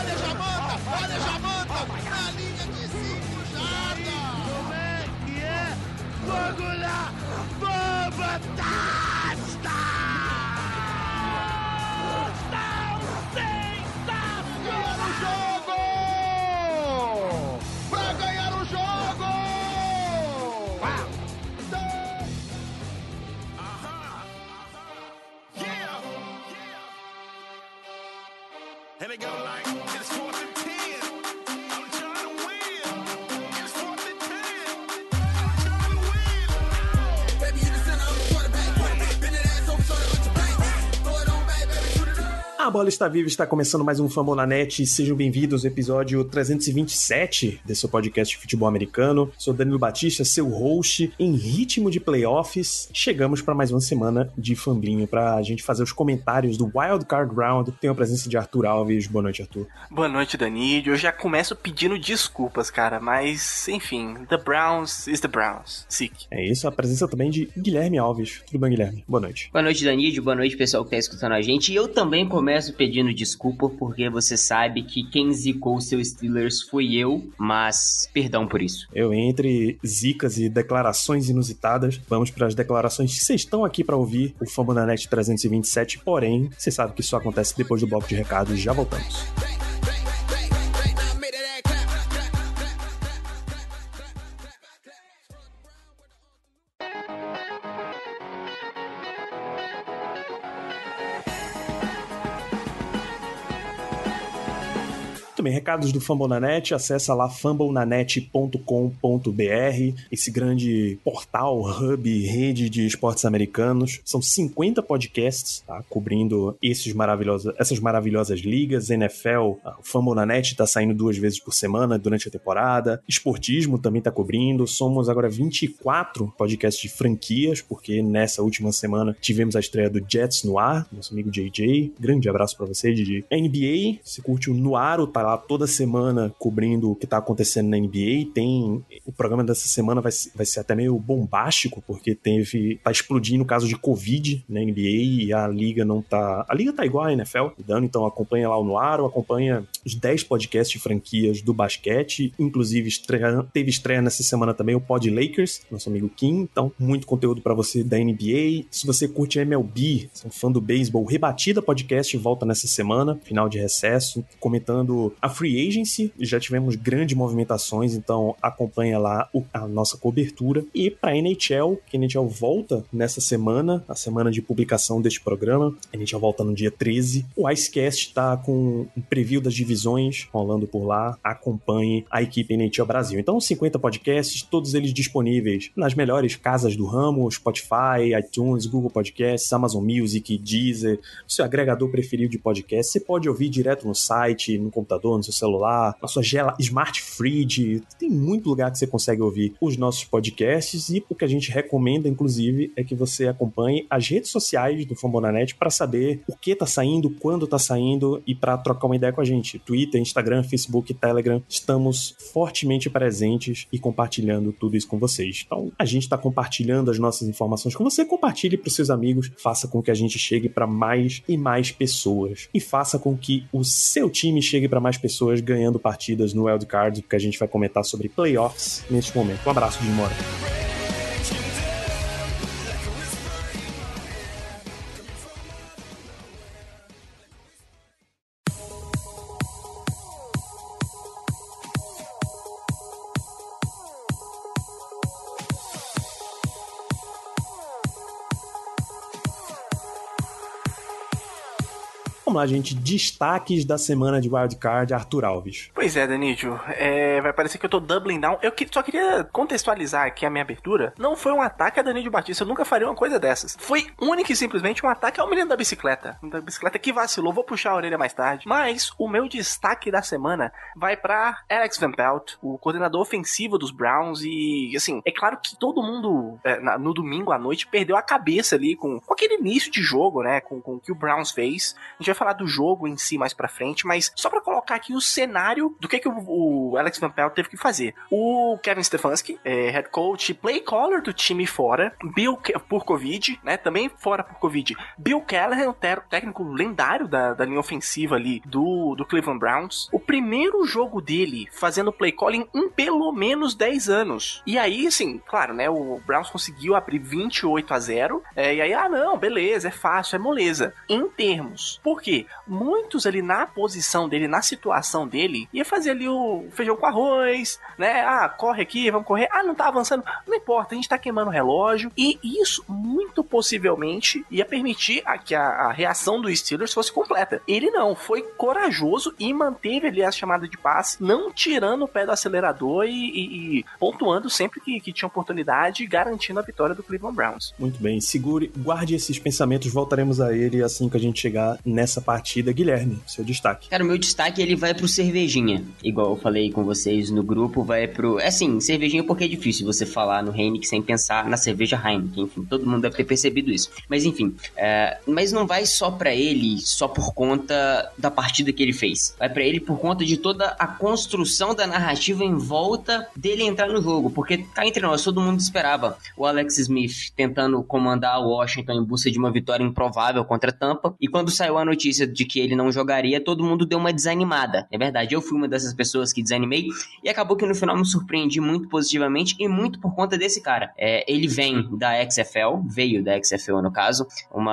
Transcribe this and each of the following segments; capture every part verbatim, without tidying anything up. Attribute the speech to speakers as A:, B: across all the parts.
A: Olha Jamanta, olha Jamanta, na linha de cinco jardas.
B: Como é que é? Vamos lá, vamos, touchdown!
A: Pra ganhar o jogo! Uau!
C: And they go like, it's fourth and ten. I'm trying to win. It's fourth and ten. I'm trying to win. Baby, you the center of the quarterback. Bend that ass over, show that bunch of bank. Throw it on back, baby, shoot it up.
D: A bola está viva, está começando mais um Fumble na Net. Sejam bem-vindos ao episódio trezentos e vinte e sete desse seu podcast de futebol americano. Sou Danilo Batista, seu host. Em ritmo de playoffs, chegamos para mais uma semana de Fumblinho para a gente fazer os comentários do Wild Card Round. Tenho a presença de Arthur Alves. Boa noite, Arthur.
E: Boa noite, Danilo. Eu já começo pedindo desculpas, cara, mas, enfim, the Browns is the Browns. Sick.
D: É isso, a presença também de Guilherme Alves. Tudo bem, Guilherme? Boa noite.
F: Boa noite, Danilo. Boa noite, pessoal que tá escutando a gente. E eu também começo pedindo desculpa, porque você sabe que quem zicou seu Steelers foi eu, mas perdão por isso.
D: Eu, entre zicas e declarações inusitadas, vamos para as declarações que vocês estão aqui para ouvir o Fumble na Net trezentos e vinte e sete, porém, você sabe que isso acontece depois do bloco de recados. Já voltamos. Também recados do Fumble na Net, acessa lá fumble na net ponto com ponto b r, esse grande portal, hub, rede de esportes americanos. São cinquenta podcasts, tá, cobrindo esses maravilhosos, essas maravilhosas ligas. N F L, o Fumble na Net está saindo duas vezes por semana durante a temporada. Esportismo também está cobrindo. Somos agora vinte e quatro podcasts de franquias, porque nessa última semana tivemos a estreia do Jets no ar, nosso amigo J J. Grande abraço para você, Didi. N B A, se curte o Noaro, tá lá toda semana cobrindo o que tá acontecendo na N B A. Tem o programa dessa semana vai, vai ser até meio bombástico, porque teve tá explodindo o caso de Covid na N B A e a liga não tá... A liga tá igual à N F L, dando, então acompanha lá o Noaro, acompanha os dez podcasts de franquias do basquete, inclusive estreia, teve estreia nessa semana também o Pod Lakers, nosso amigo Kim, então muito conteúdo pra você da N B A. Se você curte M L B, se é um fã do beisebol, Rebatida Podcast volta nessa semana, final de recesso, comentando a Free Agency. Já tivemos grandes movimentações, então acompanha lá o, a nossa cobertura. E para N H L, que a N H L volta nessa semana, a semana de publicação deste programa, a N H L volta no dia treze. O Icecast está com um preview das divisões rolando por lá. Acompanhe a equipe N H L Brasil. Então, cinquenta podcasts, todos eles disponíveis nas melhores casas do ramo, Spotify, iTunes, Google Podcasts, Amazon Music, Deezer, o seu agregador preferido de podcast. Você pode ouvir direto no site, no computador, no seu celular, na sua gela, Smart Fridge. Tem muito lugar que você consegue ouvir os nossos podcasts, e o que a gente recomenda, inclusive, é que você acompanhe as redes sociais do Fumble na Net para saber o que tá saindo, quando tá saindo, e para trocar uma ideia com a gente. Twitter, Instagram, Facebook, Telegram, estamos fortemente presentes e compartilhando tudo isso com vocês. Então, a gente tá compartilhando as nossas informações com você. Compartilhe para os seus amigos, faça com que a gente chegue para mais e mais pessoas, e faça com que o seu time chegue para mais pessoas ganhando partidas no Wild Card, porque a gente vai comentar sobre playoffs neste momento. Um abraço de Mora. Vamos lá, gente. Destaques da semana de Wild Card, Arthur Alves.
E: Pois é, Danilo. É, vai parecer que eu tô doubling down. Eu que, só queria contextualizar aqui a minha abertura. Não foi um ataque a Danilo Batista. Eu nunca faria uma coisa dessas. Foi única e simplesmente um ataque ao menino da bicicleta. Da bicicleta que vacilou. Vou puxar a orelha mais tarde. Mas o meu destaque da semana vai pra Alex Van Pelt, o coordenador ofensivo dos Browns. E, assim, é claro que todo mundo é, na, no domingo à noite perdeu a cabeça ali com, com aquele início de jogo, né? Com, com o que o Browns fez. A gente vai falar falar do jogo em si mais pra frente, mas só pra colocar aqui o cenário do que, que o, o Alex Van Pelt teve que fazer. O Kevin Stefanski, é, head coach, play caller do time fora, Bill por Covid, né, também fora por Covid. Bill Callahan, o técnico lendário da, da linha ofensiva ali do, do Cleveland Browns. O primeiro jogo dele fazendo play calling em pelo menos dez anos. E aí, assim, claro, né, o Browns conseguiu abrir vinte e oito a zero, é, e aí, ah, não, beleza, é fácil, é moleza. Em termos, por quê? Muitos ali na posição dele, na situação dele, ia fazer ali o feijão com arroz, né, ah, corre aqui, vamos correr, ah, não tá avançando, não importa, a gente tá queimando o relógio, e isso, muito possivelmente, ia permitir a, que a, a reação do Steelers fosse completa. Ele não, foi corajoso e manteve ali a chamada de passe, não tirando o pé do acelerador e, e, e pontuando sempre que, que tinha oportunidade, garantindo a vitória do Cleveland Browns.
D: Muito bem, segure, guarde esses pensamentos, voltaremos a ele assim que a gente chegar nessa partida. Guilherme, seu destaque.
F: Cara, o meu destaque, ele vai pro cervejinha, igual eu falei com vocês no grupo, vai pro... É assim, cervejinha porque é difícil você falar no Heineken sem pensar na cerveja Heineken, enfim, todo mundo deve ter percebido isso. Mas enfim, é... mas não vai só pra ele, só por conta da partida que ele fez. Vai pra ele por conta de toda a construção da narrativa em volta dele entrar no jogo, porque cá entre nós, todo mundo esperava o Alex Smith tentando comandar o Washington em busca de uma vitória improvável contra Tampa, e quando saiu a notícia de que ele não jogaria, todo mundo deu uma desanimada. É verdade, eu fui uma dessas pessoas que desanimei, e acabou que no final me surpreendi muito positivamente, e muito por conta desse cara. É, ele vem da X F L, veio da X F L no caso,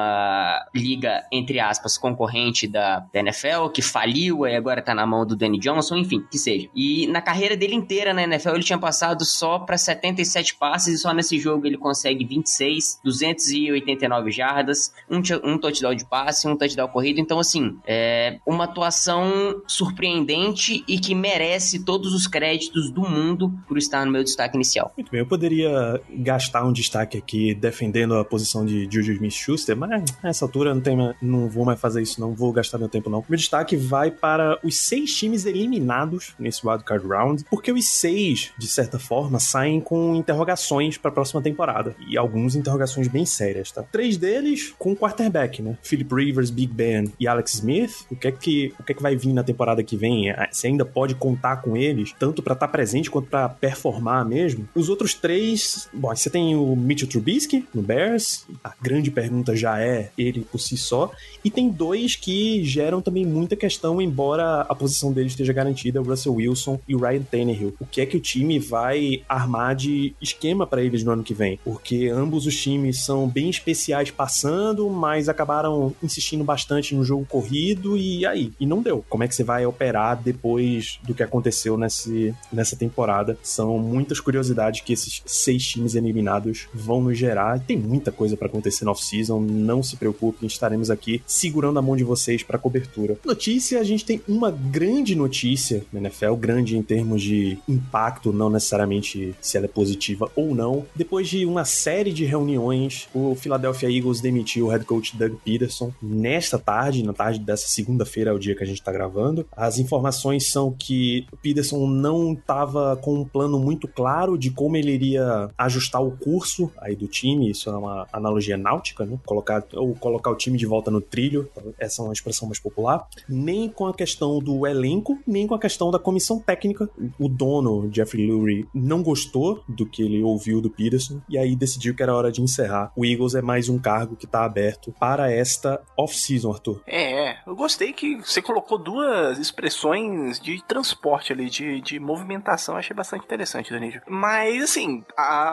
F: uma liga, entre aspas, concorrente da, da N F L, que faliu e agora tá na mão do Danny Johnson, enfim, que seja. E na carreira dele inteira na N F L, ele tinha passado só para setenta e sete passes, e só nesse jogo ele consegue vinte e seis, duzentas e oitenta e nove jardas, um, um touchdown de passe, um touchdown corrido. Então, assim, é uma atuação surpreendente e que merece todos os créditos do mundo por estar no meu destaque inicial.
D: Muito bem, eu poderia gastar um destaque aqui defendendo a posição de Juju Smith-Schuster, mas nessa altura não, tem, não vou mais fazer isso, não vou gastar meu tempo não. Meu destaque vai para os seis times eliminados nesse Wildcard Round, porque os seis, de certa forma, saem com interrogações para a próxima temporada, e algumas interrogações bem sérias, tá? Três deles com quarterback, né? Philip Rivers, Big Ben e Alex Smith. O que é que, o que é que vai vir na temporada que vem? Você ainda pode contar com eles, tanto para estar presente quanto para performar mesmo? Os outros três, bom, você tem o Mitchell Trubisky no Bears, a grande pergunta já é ele por si só, e tem dois que geram também muita questão, embora a posição deles esteja garantida, o Russell Wilson e o Ryan Tannehill. O que é que o time vai armar de esquema para eles no ano que vem? Porque ambos os times são bem especiais passando, mas acabaram insistindo bastante no jogo corrido, e aí? E não deu. Como é que você vai operar depois do que aconteceu nesse, nessa temporada? São muitas curiosidades que esses seis times eliminados vão nos gerar. Tem muita coisa para acontecer na off-season, não se preocupem, estaremos aqui segurando a mão de vocês para cobertura. Notícia, a gente tem uma grande notícia na N F L, grande em termos de impacto, não necessariamente se ela é positiva ou não. Depois de uma série de reuniões, o Philadelphia Eagles demitiu o head coach Doug Peterson nesta tarde, na tarde dessa segunda-feira, é o dia que a gente tá gravando. As informações são que o Peterson não estava com um plano muito claro de como ele iria ajustar o curso aí do time, isso é uma analogia náutica, né? Colocar, ou colocar o time de volta no trilho, essa é uma expressão mais popular, nem com a questão do elenco, nem com a questão da comissão técnica. O dono, Jeffrey Lurie, não gostou do que ele ouviu do Peterson, e aí decidiu que era hora de encerrar. O Eagles é mais um cargo que tá aberto para esta off-season, Arthur.
E: É, eu gostei que você colocou duas expressões de transporte ali, de, de movimentação, achei bastante interessante, Danilo. Mas, assim,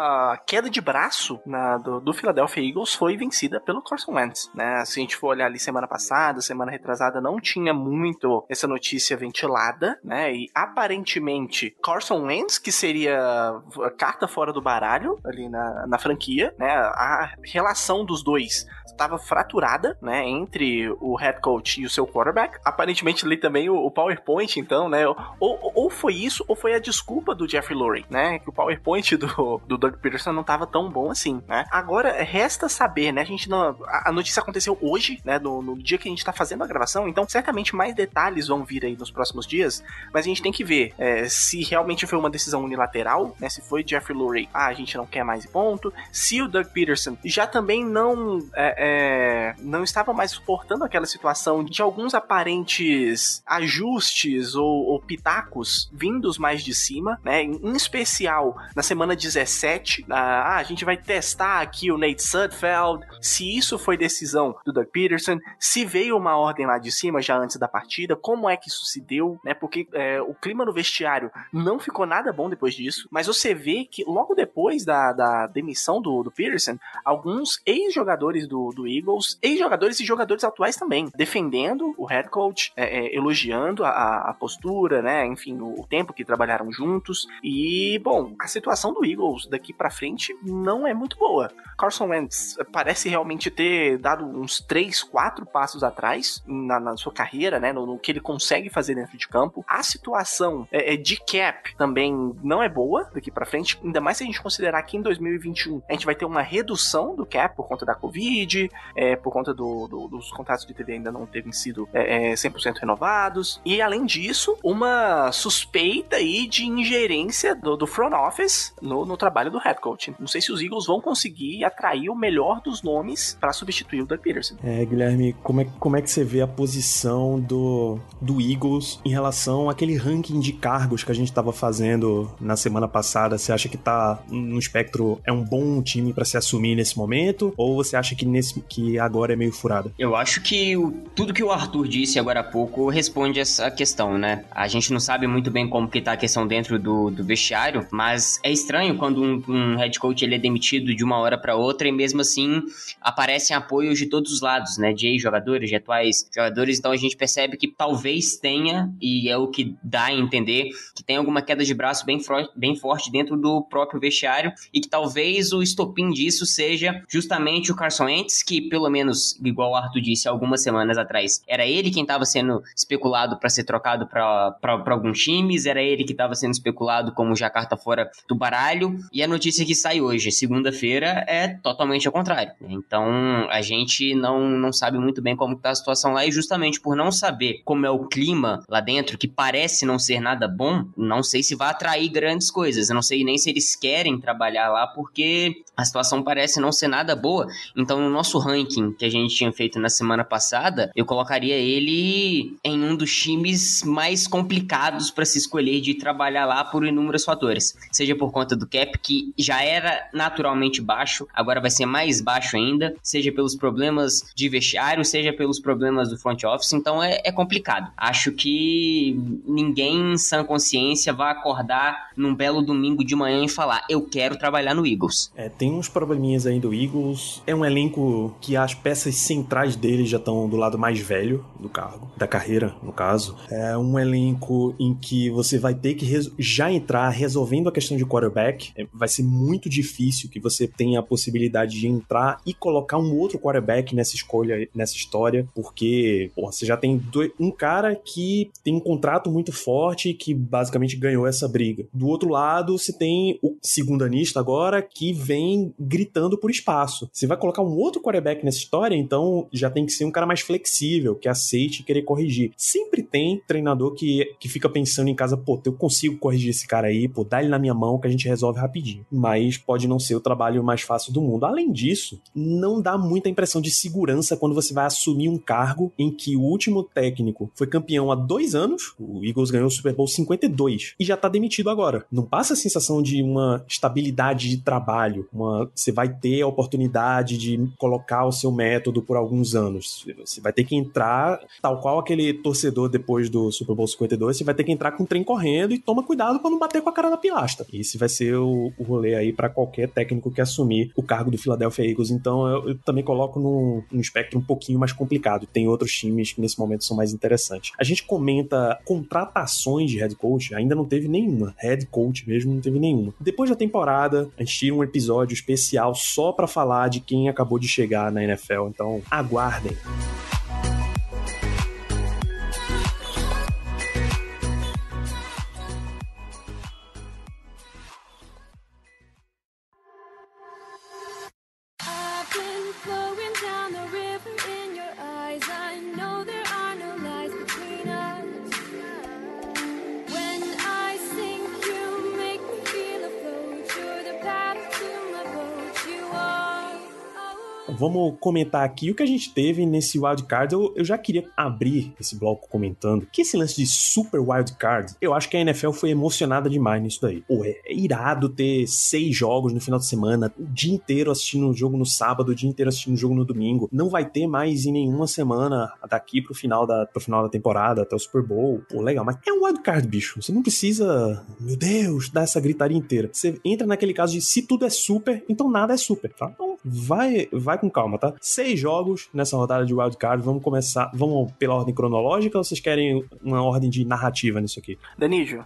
E: a queda de braço na, do, do Philadelphia Eagles foi vencida pelo Carson Wentz, né? Se a gente for olhar ali semana passada, semana retrasada, não tinha muito essa notícia ventilada, né? E aparentemente, Carson Wentz, que seria a carta fora do baralho ali na, na franquia, né? A relação dos dois estava fraturada, né, entre o head coach e o seu quarterback. Aparentemente ali também o, o PowerPoint, então, né, ou, ou foi isso, ou foi a desculpa do Jeffrey Lurie, né, que o PowerPoint do, do Doug Peterson não estava tão bom assim, né. Agora, resta saber, né, a gente não, a, a notícia aconteceu hoje, né, no, no dia que a gente tá fazendo a gravação, então certamente mais detalhes vão vir aí nos próximos dias, mas a gente tem que ver é, se realmente foi uma decisão unilateral, né, se foi Jeffrey Lurie, ah, a gente não quer mais ponto, se o Doug Peterson já também não é, é, não estava mais suportando aquela aquela situação de alguns aparentes ajustes ou, ou pitacos vindos mais de cima, né? Em especial, na semana dezessete, ah, a gente vai testar aqui o Nate Sudfeld, se isso foi decisão do Doug Peterson, se veio uma ordem lá de cima já antes da partida, como é que isso se deu, né? Porque é, o clima no vestiário não ficou nada bom depois disso, mas você vê que logo depois da, da demissão do, do Peterson, alguns ex-jogadores do, do Eagles, ex-jogadores e jogadores atuais também, defendendo o head coach, é, é, elogiando a, a postura, né? Enfim, o, o tempo que trabalharam juntos. E, bom, a situação do Eagles daqui pra frente não é muito boa. Carson Wentz parece realmente ter dado uns três, quatro passos atrás na, na sua carreira, né? No, no que ele consegue fazer dentro de campo. A situação é, é de cap também não é boa daqui pra frente, ainda mais se a gente considerar que em dois mil e vinte e um a gente vai ter uma redução do cap por conta da Covid, é, por conta do, do, dos contratos de T V ainda não terem sido é, é, cem por cento renovados. E, além disso, uma suspeita aí de ingerência do, do front office no, no trabalho do head coach. Não sei se os Eagles vão conseguir atrair o melhor dos nomes para substituir o Doug Peterson.
D: É, Guilherme, como é, como é que você vê a posição do, do Eagles em relação àquele ranking de cargos que a gente estava fazendo na semana passada? Você acha que tá no espectro, é um bom time para se assumir nesse momento? Ou você acha que, nesse, que agora é meio furado?
F: Eu acho que o, tudo que o Arthur disse agora há pouco responde essa questão, né? A gente não sabe muito bem como que tá a questão dentro do, do vestiário, mas é estranho quando um, um head coach ele é demitido de uma hora para outra e mesmo assim aparecem apoios de todos os lados, né? De ex-jogadores, de atuais jogadores, então a gente percebe que talvez tenha, e é o que dá a entender, que tem alguma queda de braço bem, fro- bem forte dentro do próprio vestiário e que talvez o estopim disso seja justamente o Carson Wentz, que pelo menos, igual o Arthur disse algumas semanas atrás, era ele quem estava sendo especulado para ser trocado para alguns times, era ele que estava sendo especulado como já carta fora do baralho, e a notícia que sai hoje, segunda-feira, é totalmente ao contrário. Então a gente não, não sabe muito bem como está a situação lá, e justamente por não saber como é o clima lá dentro, que parece não ser nada bom, não sei se vai atrair grandes coisas, eu não sei nem se eles querem trabalhar lá, porque a situação parece não ser nada boa. Então no nosso ranking que a gente tinha feito na semana passada, eu colocaria ele em um dos times mais complicados para se escolher de trabalhar lá por inúmeros fatores, seja por conta do cap, que já era naturalmente baixo, agora vai ser mais baixo ainda, seja pelos problemas de vestiário, seja pelos problemas do front office, então é, é complicado. Acho que ninguém em sã consciência vai acordar num belo domingo de manhã e falar, eu quero trabalhar no Eagles.
D: É, tem uns probleminhas aí do Eagles, é um elenco que as peças centrais dele já estão do lado mais velho do cargo, da carreira, no caso. É um elenco em que você vai ter que res- já entrar resolvendo a questão de quarterback. É, vai ser muito difícil que você tenha a possibilidade de entrar e colocar um outro quarterback nessa escolha, nessa história, porque porra, você já tem dois, um cara que tem um contrato muito forte que basicamente ganhou essa briga. Do outro lado, você tem o segundanista agora que vem gritando por espaço. Você vai colocar um outro quarterback nessa história, então já tem que ser um cara mais flexível, que aceite querer corrigir. Sempre tem treinador que, que fica pensando em casa, pô, eu consigo corrigir esse cara aí, pô, dá ele na minha mão que a gente resolve rapidinho. Mas pode não ser o trabalho mais fácil do mundo. Além disso, não dá muita impressão de segurança quando você vai assumir um cargo em que o último técnico foi campeão há dois anos, o Eagles ganhou o Super Bowl cinquenta e dois, e já tá demitido agora. Não passa a sensação de uma estabilidade de trabalho, uma, você vai ter a oportunidade de colocar o seu método por alguns anos. Você vai ter que entrar, tal qual aquele torcedor depois do Super Bowl cinquenta e dois, você vai ter que entrar com o trem correndo e toma cuidado pra não bater com a cara na pilastra. Esse vai ser o, o rolê aí pra qualquer técnico que assumir o cargo do Philadelphia Eagles. Então eu, eu também coloco num, num espectro um pouquinho mais complicado. Tem outros times que nesse momento são mais interessantes. A gente comenta contratações de head coach, ainda não teve nenhuma. Head coach mesmo não teve nenhuma. Depois da temporada, a gente tira um episódio especial só pra falar de quem acabou de chegar na N F L. Então aguardem. vamos comentar aqui o que a gente teve nesse wildcard. Eu, eu já queria abrir esse bloco comentando que esse lance de super wildcard, eu acho que a N F L foi emocionada demais nisso daí. Pô, é irado ter seis jogos no final de semana, o dia inteiro assistindo um jogo no sábado, o dia inteiro assistindo um jogo no domingo. Não vai ter mais em nenhuma semana daqui pro final da, pro final da temporada, até o Super Bowl. Pô, legal, mas é um wildcard, bicho. Você não precisa, meu Deus, dar essa gritaria inteira. Você entra naquele caso de se tudo é super, então nada é super, tá? Então vai, vai com calma, tá? Seis jogos nessa rodada de wildcard. Vamos começar, vamos pela ordem cronológica ou vocês querem uma ordem de narrativa nisso aqui?
E: Danígio,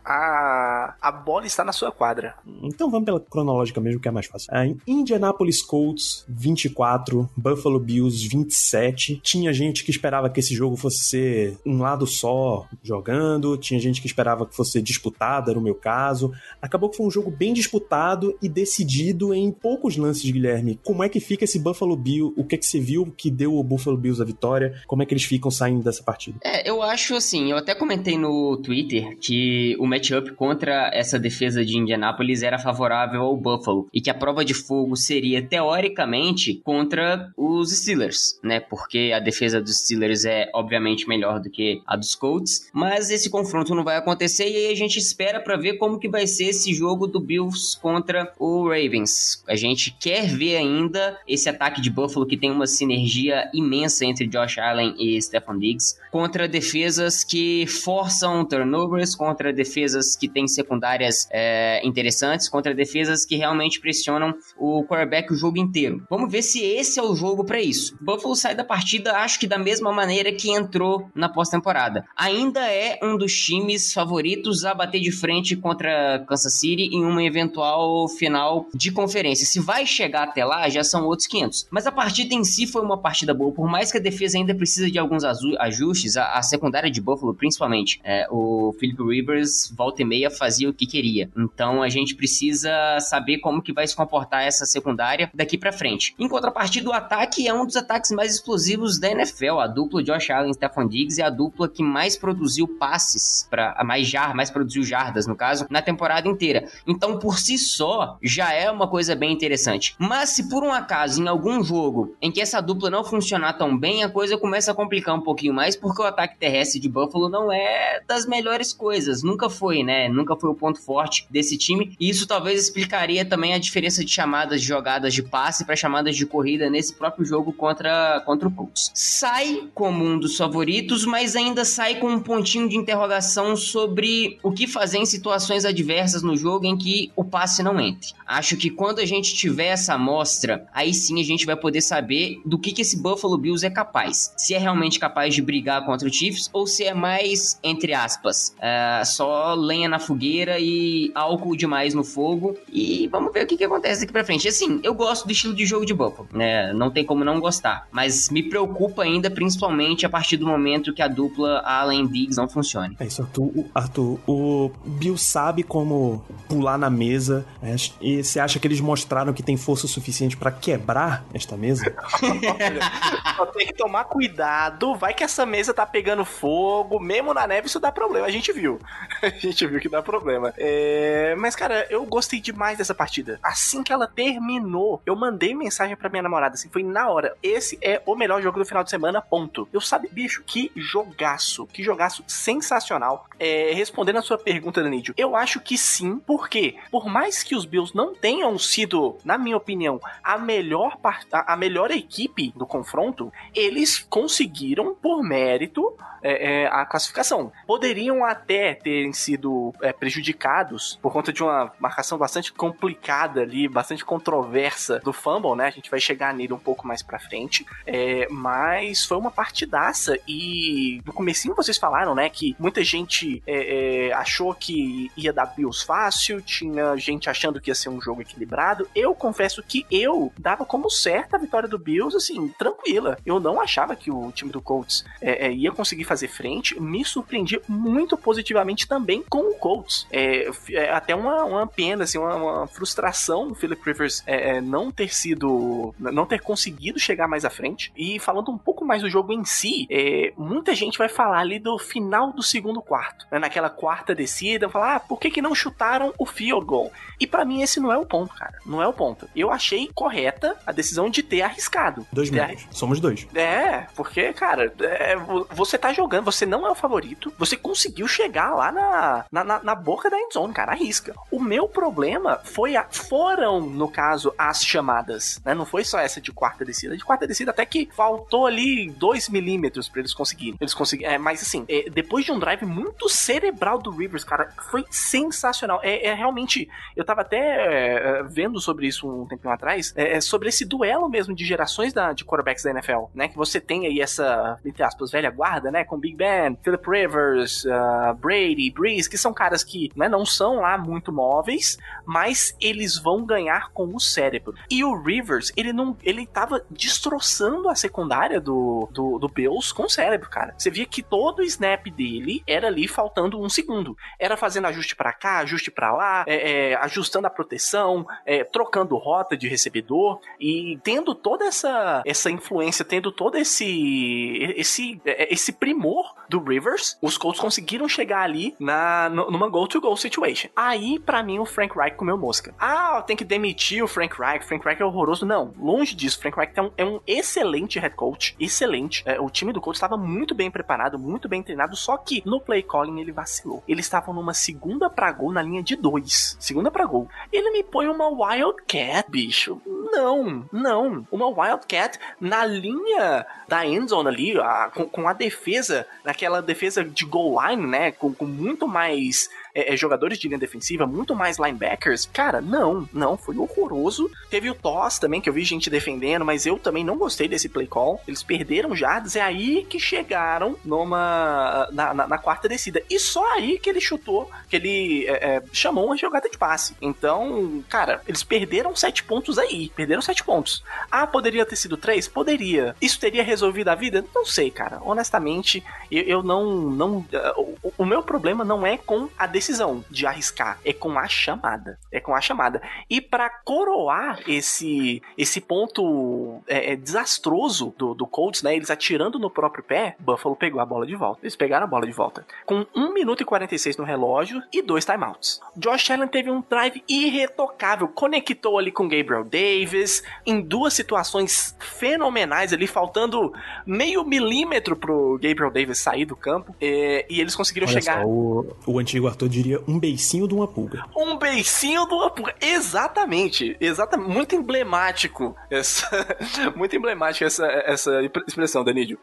E: a, a bola está na sua quadra.
D: Então vamos pela cronológica mesmo, que é mais fácil. É, Indianapolis Colts vinte e quatro, Buffalo Bills vinte e sete. Tinha gente que esperava que esse jogo fosse ser um lado só jogando, tinha gente que esperava que fosse disputado, era o meu caso. Acabou que foi um jogo bem disputado e decidido em poucos lances, Guilherme. Como é que fica esse Buffalo Bills? O que é que você viu que deu o Buffalo Bills a vitória? Como é que eles ficam saindo dessa partida?
F: É, eu acho assim, eu até comentei no Twitter que o matchup contra essa defesa de Indianapolis era favorável ao Buffalo e que a prova de fogo seria, teoricamente, contra os Steelers, né? Porque a defesa dos Steelers é, obviamente, melhor do que a dos Colts, mas esse confronto não vai acontecer e aí a gente espera pra ver como que vai ser esse jogo do Bills contra o Ravens. A gente quer ver ainda esse ataque de Buffalo que tem uma sinergia imensa entre Josh Allen e Stefon Diggs, contra defesas que forçam turnovers, contra defesas que têm secundárias é, interessantes, contra defesas que realmente pressionam o quarterback o jogo inteiro. Vamos ver se esse é o jogo para isso. Buffalo sai da partida, acho que da mesma maneira que entrou na pós-temporada. Ainda é um dos times favoritos a bater de frente contra Kansas City em uma eventual final de conferência. Se vai chegar até lá, já são outros quinhentos. Mas a partida em si foi uma partida boa, por mais que a defesa ainda precisa de alguns ajustes, a, a secundária de Buffalo, principalmente, é, o Philip Rivers, volta e meia, fazia o que queria. Então a gente precisa saber como que vai se comportar essa secundária daqui pra frente. Em contrapartida, o ataque é um dos ataques mais explosivos da N F L. A dupla Josh Allen e Stefon Diggs é a dupla que mais produziu passes, pra, mais, jar, mais produziu jardas, no caso, na temporada inteira. Então, por si só, já é uma coisa bem interessante. Mas se por um acaso, em algum jogo em que essa dupla não funcionar tão bem, a coisa começa a complicar um pouquinho mais, porque o ataque terrestre de Buffalo não é das melhores coisas. Nunca foi, né? Nunca foi o ponto forte desse time. E isso talvez explicaria também a diferença de chamadas de jogadas de passe para chamadas de corrida nesse próprio jogo contra, contra o Colts. Sai como um dos favoritos, mas ainda sai com um pontinho de interrogação sobre o que fazer em situações adversas no jogo em que o passe não entre. Acho que quando a gente tiver essa amostra, aí sim a gente vai poder saber do que, que esse Buffalo Bills é capaz. Se é realmente capaz de brigar contra o Chiefs ou se é mais, entre aspas, é, só lenha na fogueira e álcool demais no fogo. E vamos ver o que, que acontece daqui pra frente. Assim, eu gosto do estilo de jogo de Buffalo, né? Não tem como não gostar. Mas me preocupa ainda, principalmente a partir do momento que a dupla Allen Diggs não funcione.
D: É isso, Arthur. O, Arthur, o Bill sabe como pular na mesa. É, e você acha que eles mostraram que tem força suficiente pra quebrar esta mesa?
E: Só tem que tomar cuidado. Vai que essa mesa tá pegando fogo. Mesmo na neve isso dá problema. A gente viu. A gente viu que dá problema. É... Mas, cara, eu gostei demais dessa partida. Assim que ela terminou, eu mandei mensagem pra minha namorada, assim, foi na hora. Esse é o melhor jogo do final de semana, ponto. Eu sabe, bicho, que jogaço. Que jogaço sensacional. É... Respondendo a sua pergunta, Danídio, eu acho que sim. Por quê? Por mais que os Bills não tenham sido, na minha opinião, a melhor, part... a melhor equipe do confronto, eles conseguiram, por mérito, é, é, a classificação. Poderiam até terem sido é, prejudicados por conta de uma marcação bastante complicada ali, bastante controversa do fumble, né? A gente vai chegar nele um pouco mais pra frente. É, mas foi uma partidaça e no comecinho vocês falaram, né, que muita gente é, é, achou que ia dar Bills fácil, tinha gente achando que ia ser um jogo equilibrado. Eu confesso que eu dava como certa a vitória do Bills, assim, tranquila. Eu não achava que o time do Colts é, é, ia conseguir fazer frente. Me surpreendi muito positivamente também com o Colts. É, é até uma, uma pena, assim, uma, uma frustração o Philip Rivers é, é, não ter sido, não ter conseguido chegar mais à frente. E falando um pouco pouco mais do jogo em si, é, muita gente vai falar ali do final do segundo quarto, né? Naquela quarta descida, falar, ah, por que que não chutaram o field goal? E pra mim esse não é o ponto, cara. Não é o ponto. Eu achei correta a decisão de ter arriscado.
D: Dois
E: ter
D: minutos. Ar... Somos dois.
E: É, porque, cara, é, você tá jogando, você não é o favorito, você conseguiu chegar lá na, na, na, na boca da endzone, cara, arrisca. O meu problema foi a, foram, no caso, as chamadas, né? Não foi só essa de quarta descida. De quarta descida até que faltou ali dois milímetros pra eles conseguirem. Eles conseguiram, é, mas assim, é, depois de um drive muito cerebral do Rivers, cara, foi sensacional. É, é realmente, eu tava até é, vendo sobre isso um tempinho atrás, é, sobre esse duelo mesmo de gerações da, de quarterbacks da N F L, né? Que você tem aí essa, entre aspas, velha guarda, né? Com Big Ben, Philip Rivers, uh, Brady, Breeze, que são caras que, né, não são lá muito móveis, mas eles vão ganhar com o cérebro. E o Rivers, ele não, ele tava destroçando a secundária do, do, do Bills com o cérebro, cara. Você via que todo o snap dele era ali faltando um segundo. Era fazendo ajuste pra cá, ajuste pra lá, é, é, ajustando a proteção, é, trocando rota de recebedor e tendo toda essa, essa influência, tendo todo esse, esse, esse primor do Rivers, os Colts conseguiram chegar ali na, numa go-to-go situation. Aí, pra mim, o Frank Reich comeu mosca. Ah, tem que demitir o Frank Reich, Frank Reich é horroroso. Não, longe disso, Frank Reich é um, é um excelente head coach, excelente. É, o time do Colts estava muito bem preparado, muito bem treinado, só que no play calling ele vacilou. Eles estavam numa segunda pra gol na linha de dois. Segunda pra gol. Ele me põe uma Wildcat, bicho. Não, não. Uma Wildcat na linha da endzone ali, a, com, com a defesa, naquela defesa de goal line, né, com, com muito mais é, é, jogadores de linha defensiva, muito mais linebackers. Cara, não, não, foi horroroso. Teve o toss também, que eu vi gente defendendo, mas eu também não gostei desse play call. Eles perderam jardas, é aí que chegaram numa, na, na, na quarta descida. E só aí que ele chutou, que ele é, é, chamou uma jogada de passe. Então, cara, eles perderam sete pontos aí. Perderam sete pontos. Ah, poderia ter sido três? Poderia. Isso teria resolvido a vida? Não sei, cara. Honestamente, eu, eu não... não uh, o, o meu problema não é com a decisão de arriscar, é com a chamada. É com a chamada. E pra coroar esse, esse ponto é, é, desastroso do, do Colts, né? Eles atirando no próprio pé, Buffalo pegou a bola de volta. Eles pegaram a bola de volta. Com um minuto e quarenta e seis no relógio e dois timeouts. Josh Allen teve um drive irretocável. Conectou ali com Gabriel Davis em duas situações fenomenais ali, faltando meio milímetro pro Gabriel Davis sair do campo. É, e eles conseguiram
D: Olha
E: chegar...
D: Só, o, o antigo Arthur diria um beicinho de uma pulga.
E: Um beicinho de uma pulga. Exatamente. Exatamente. Muito emblemático essa... muito emblemática essa, essa expressão, Danídio.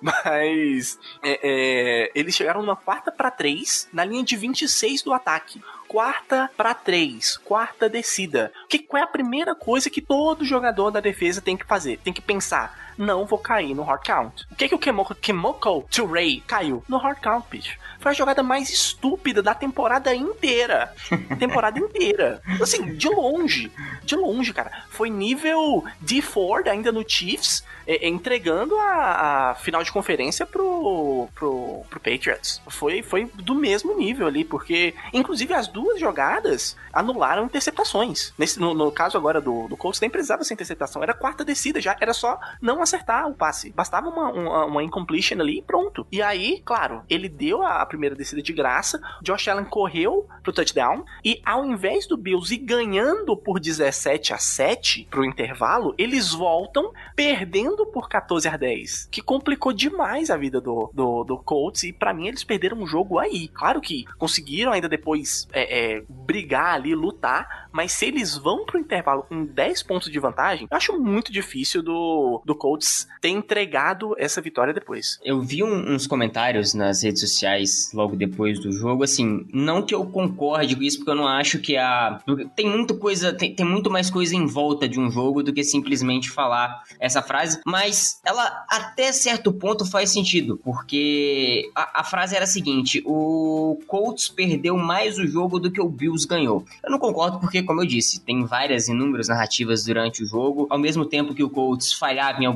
E: Mas... É, é, eles chegaram numa quarta pra três na linha de vinte e seis do ataque. Quarta pra três, quarta descida. Que, qual é a primeira coisa que todo jogador da defesa tem que fazer? Tem que pensar, não vou cair no hard count. O que que o Kemoko, Kemoko Turay caiu? No hard count, bicho. Foi a jogada mais estúpida da temporada inteira. Temporada inteira. Assim, de longe. De longe, cara. Foi nível D Ford ainda no Chiefs, é, entregando a, a final de conferência pro, pro, pro Patriots. Foi, foi do mesmo nível ali, porque, inclusive, as duas jogadas anularam interceptações. Nesse, no, no caso agora do, do Colts, nem precisava ser interceptação. Era quarta descida já. Era só não acertar o passe. Bastava uma, uma, uma incompletion ali e pronto. E aí, claro, ele deu a, a primeira descida de graça. Josh Allen correu pro touchdown. E ao invés do Bills ir ganhando por dezessete a sete pro intervalo, eles voltam perdendo por quatorze a dez. Que complicou demais a vida do, do, do Colts. E pra mim, eles perderam o jogo aí. Claro que conseguiram ainda depois é, é, brigar ali, lutar. Mas se eles vão pro intervalo com dez pontos de vantagem, eu acho muito difícil do, do Colts ter entregado essa vitória depois.
F: Eu vi um, uns comentários nas redes sociais logo depois do jogo, assim, não que eu concorde com isso, porque eu não acho que a... Tem muito coisa, tem, tem muito mais coisa em volta de um jogo do que simplesmente falar essa frase, mas ela até certo ponto faz sentido, porque a, a frase era a seguinte: o Colts perdeu mais o jogo do que o Bills ganhou. Eu não concordo porque, como eu disse, tem várias inúmeras narrativas durante o jogo, ao mesmo tempo que o Colts falhava em algumas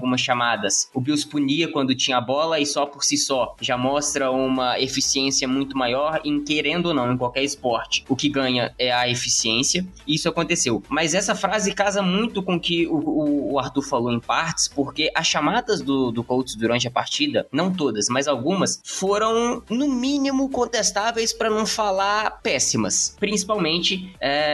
F: algumas chamadas, o Bills punia quando tinha a bola e só por si só já mostra uma eficiência muito maior em, querendo ou não, em qualquer esporte, o que ganha é a eficiência. Isso aconteceu. Mas essa frase casa muito com o que o, o Arthur falou em partes, porque as chamadas do, do Colts durante a partida, não todas, mas algumas, foram no mínimo contestáveis, para não falar péssimas. Principalmente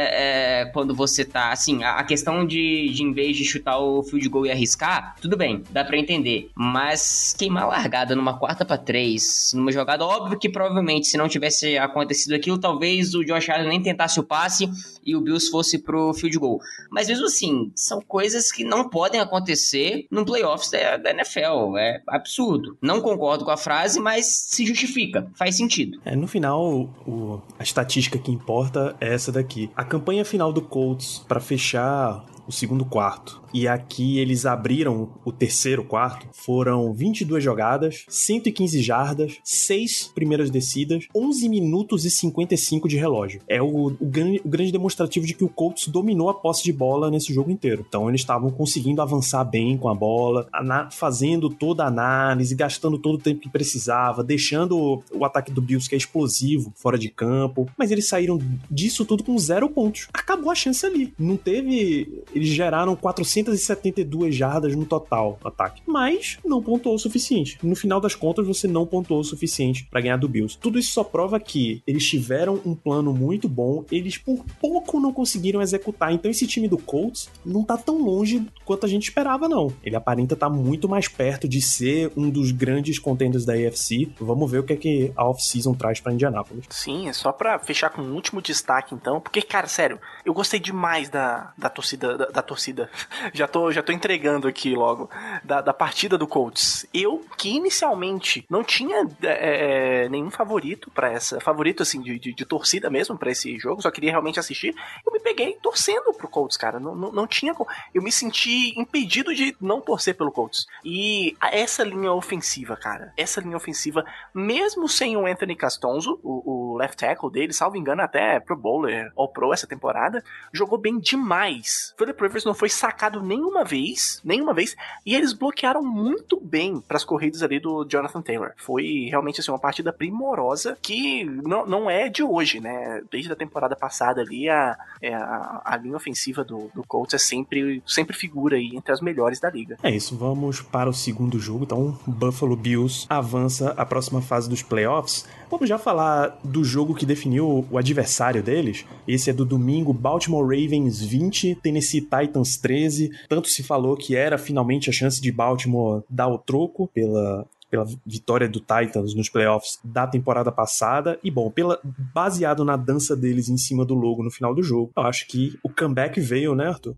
F: é, é, quando você tá, assim, a, a questão de, de em vez de chutar o field goal e arriscar, tudo bem, dá pra entender. Mas queimar a largada numa quarta pra três, numa jogada, óbvio que provavelmente se não tivesse acontecido aquilo, talvez o Josh Allen nem tentasse o passe e o Bills fosse pro field goal. Mas mesmo assim, são coisas que não podem acontecer no playoffs da, da N F L. É absurdo. Não concordo com a frase, mas se justifica. Faz sentido.
D: É, no final, o, a estatística que importa é essa daqui. A campanha final do Colts para fechar o segundo quarto, e aqui eles abriram o terceiro quarto, foram vinte e duas jogadas, cento e quinze jardas, seis primeiras descidas, onze minutos e cinquenta e cinco de relógio. É o, o, grande, o grande demonstrativo de que o Colts dominou a posse de bola nesse jogo inteiro. Então eles estavam conseguindo avançar bem com a bola, ana- fazendo toda a análise, gastando todo o tempo que precisava, deixando o, o ataque do Bills, que é explosivo, fora de campo, mas eles saíram disso tudo com zero pontos. Acabou a chance ali. Não teve... Eles geraram quatrocentas e setenta e duas jardas no total no ataque, mas não pontuou o suficiente. No final das contas, você não pontuou o suficiente para ganhar do Bills. Tudo isso só prova que eles tiveram um plano muito bom, eles por pouco não conseguiram executar. Então esse time do Colts não tá tão longe quanto a gente esperava, não. Ele aparenta estar muito mais perto de ser um dos grandes contenders da A F C. Vamos ver o que é que a off-season traz para Indianápolis.
E: Sim, é só pra fechar com um último destaque, então, porque, cara, sério, eu gostei demais da, da torcida, da, da torcida, já tô, já tô entregando aqui logo, da, da partida do Colts. Eu, que inicialmente não tinha é, nenhum favorito pra essa, favorito, assim, de, de, de torcida mesmo pra esse jogo, só queria realmente assistir, eu me peguei torcendo pro Colts, cara, não, não, não tinha, eu me senti impedido de não torcer pelo Colts. E essa linha ofensiva, cara, essa linha ofensiva, mesmo sem o Anthony Castonzo, o, o left tackle dele, salvo engano, até pro bowler ou pro essa temporada, jogou bem demais. Philip Rivers não foi sacado nenhuma vez, nenhuma vez, e eles bloquearam muito bem pras corridas ali do Jonathan Taylor. Foi realmente assim, uma partida primorosa que não, não é de hoje, né? Desde a temporada passada ali, a, a, a linha ofensiva do, do Colts é sempre, sempre figura aí entre as melhores da liga.
D: É isso, vamos para o segundo jogo. Então, Buffalo Bills avança à próxima fase dos playoffs. Vamos já falar do jogo que definiu o adversário deles. Esse é do domingo, Baltimore Ravens vinte, Tennessee Titans treze. Tanto se falou que era finalmente a chance de Baltimore dar o troco pela... pela vitória do Titans nos playoffs da temporada passada, e bom, pela, baseado na dança deles em cima do logo no final do jogo, eu acho que o comeback veio, né, Arthur?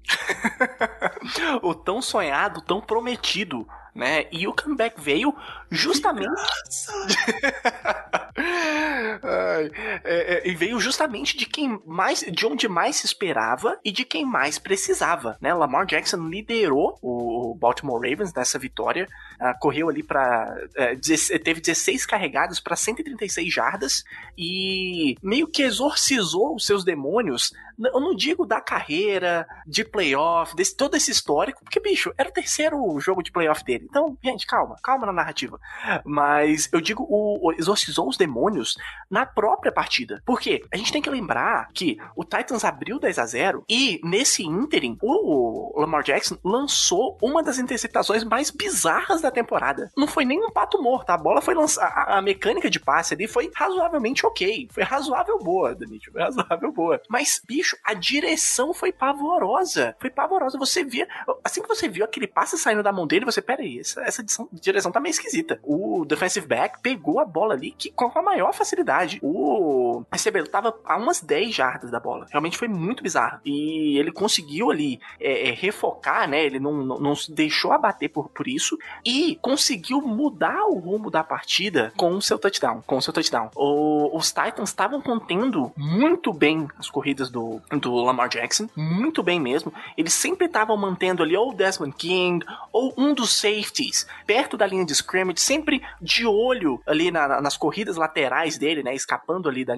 E: O tão sonhado, tão prometido, né, e o comeback veio justamente... Ai, é, é, e veio justamente de quem mais, de onde mais se esperava e de quem mais precisava, né? Lamar Jackson liderou o Baltimore Ravens nessa vitória, uh, correu ali para uh, teve dezesseis carregados para cento e trinta e seis jardas e meio que exorcizou os seus demônios. Eu não digo da carreira, de playoff, desse, todo esse histórico, porque, bicho, era o terceiro jogo de playoff dele. Então, gente, calma, calma na narrativa. Mas eu digo, o, o exorcizou os demônios na própria partida. Por quê? A gente tem que lembrar que o Titans abriu dez a zero e, nesse ínterim, o, o Lamar Jackson lançou uma das interceptações mais bizarras da temporada. Não foi nem um pato morto, a bola foi lançada, a, a mecânica de passe ali foi razoavelmente ok. Foi razoável boa, Danite, foi razoável boa. Mas, bicho, a direção foi pavorosa. Foi pavorosa. Você via... Assim que você viu aquele passe saindo da mão dele, você, peraí, essa, essa direção tá meio esquisita. O defensive back pegou a bola ali que, com a maior facilidade. O recebedor tava a umas dez jardas da bola. Realmente foi muito bizarro. E ele conseguiu ali é, é, refocar, né? Ele não, não, não se deixou abater por, por isso. E conseguiu mudar o rumo da partida com o seu touchdown. Com o seu touchdown. O, os Titans estavam contendo muito bem as corridas do do Lamar Jackson, muito bem mesmo. Eles sempre estavam mantendo ali ou o Desmond King ou um dos safeties perto da linha de scrimmage, sempre de olho ali na, nas corridas laterais dele, né, escapando ali da linha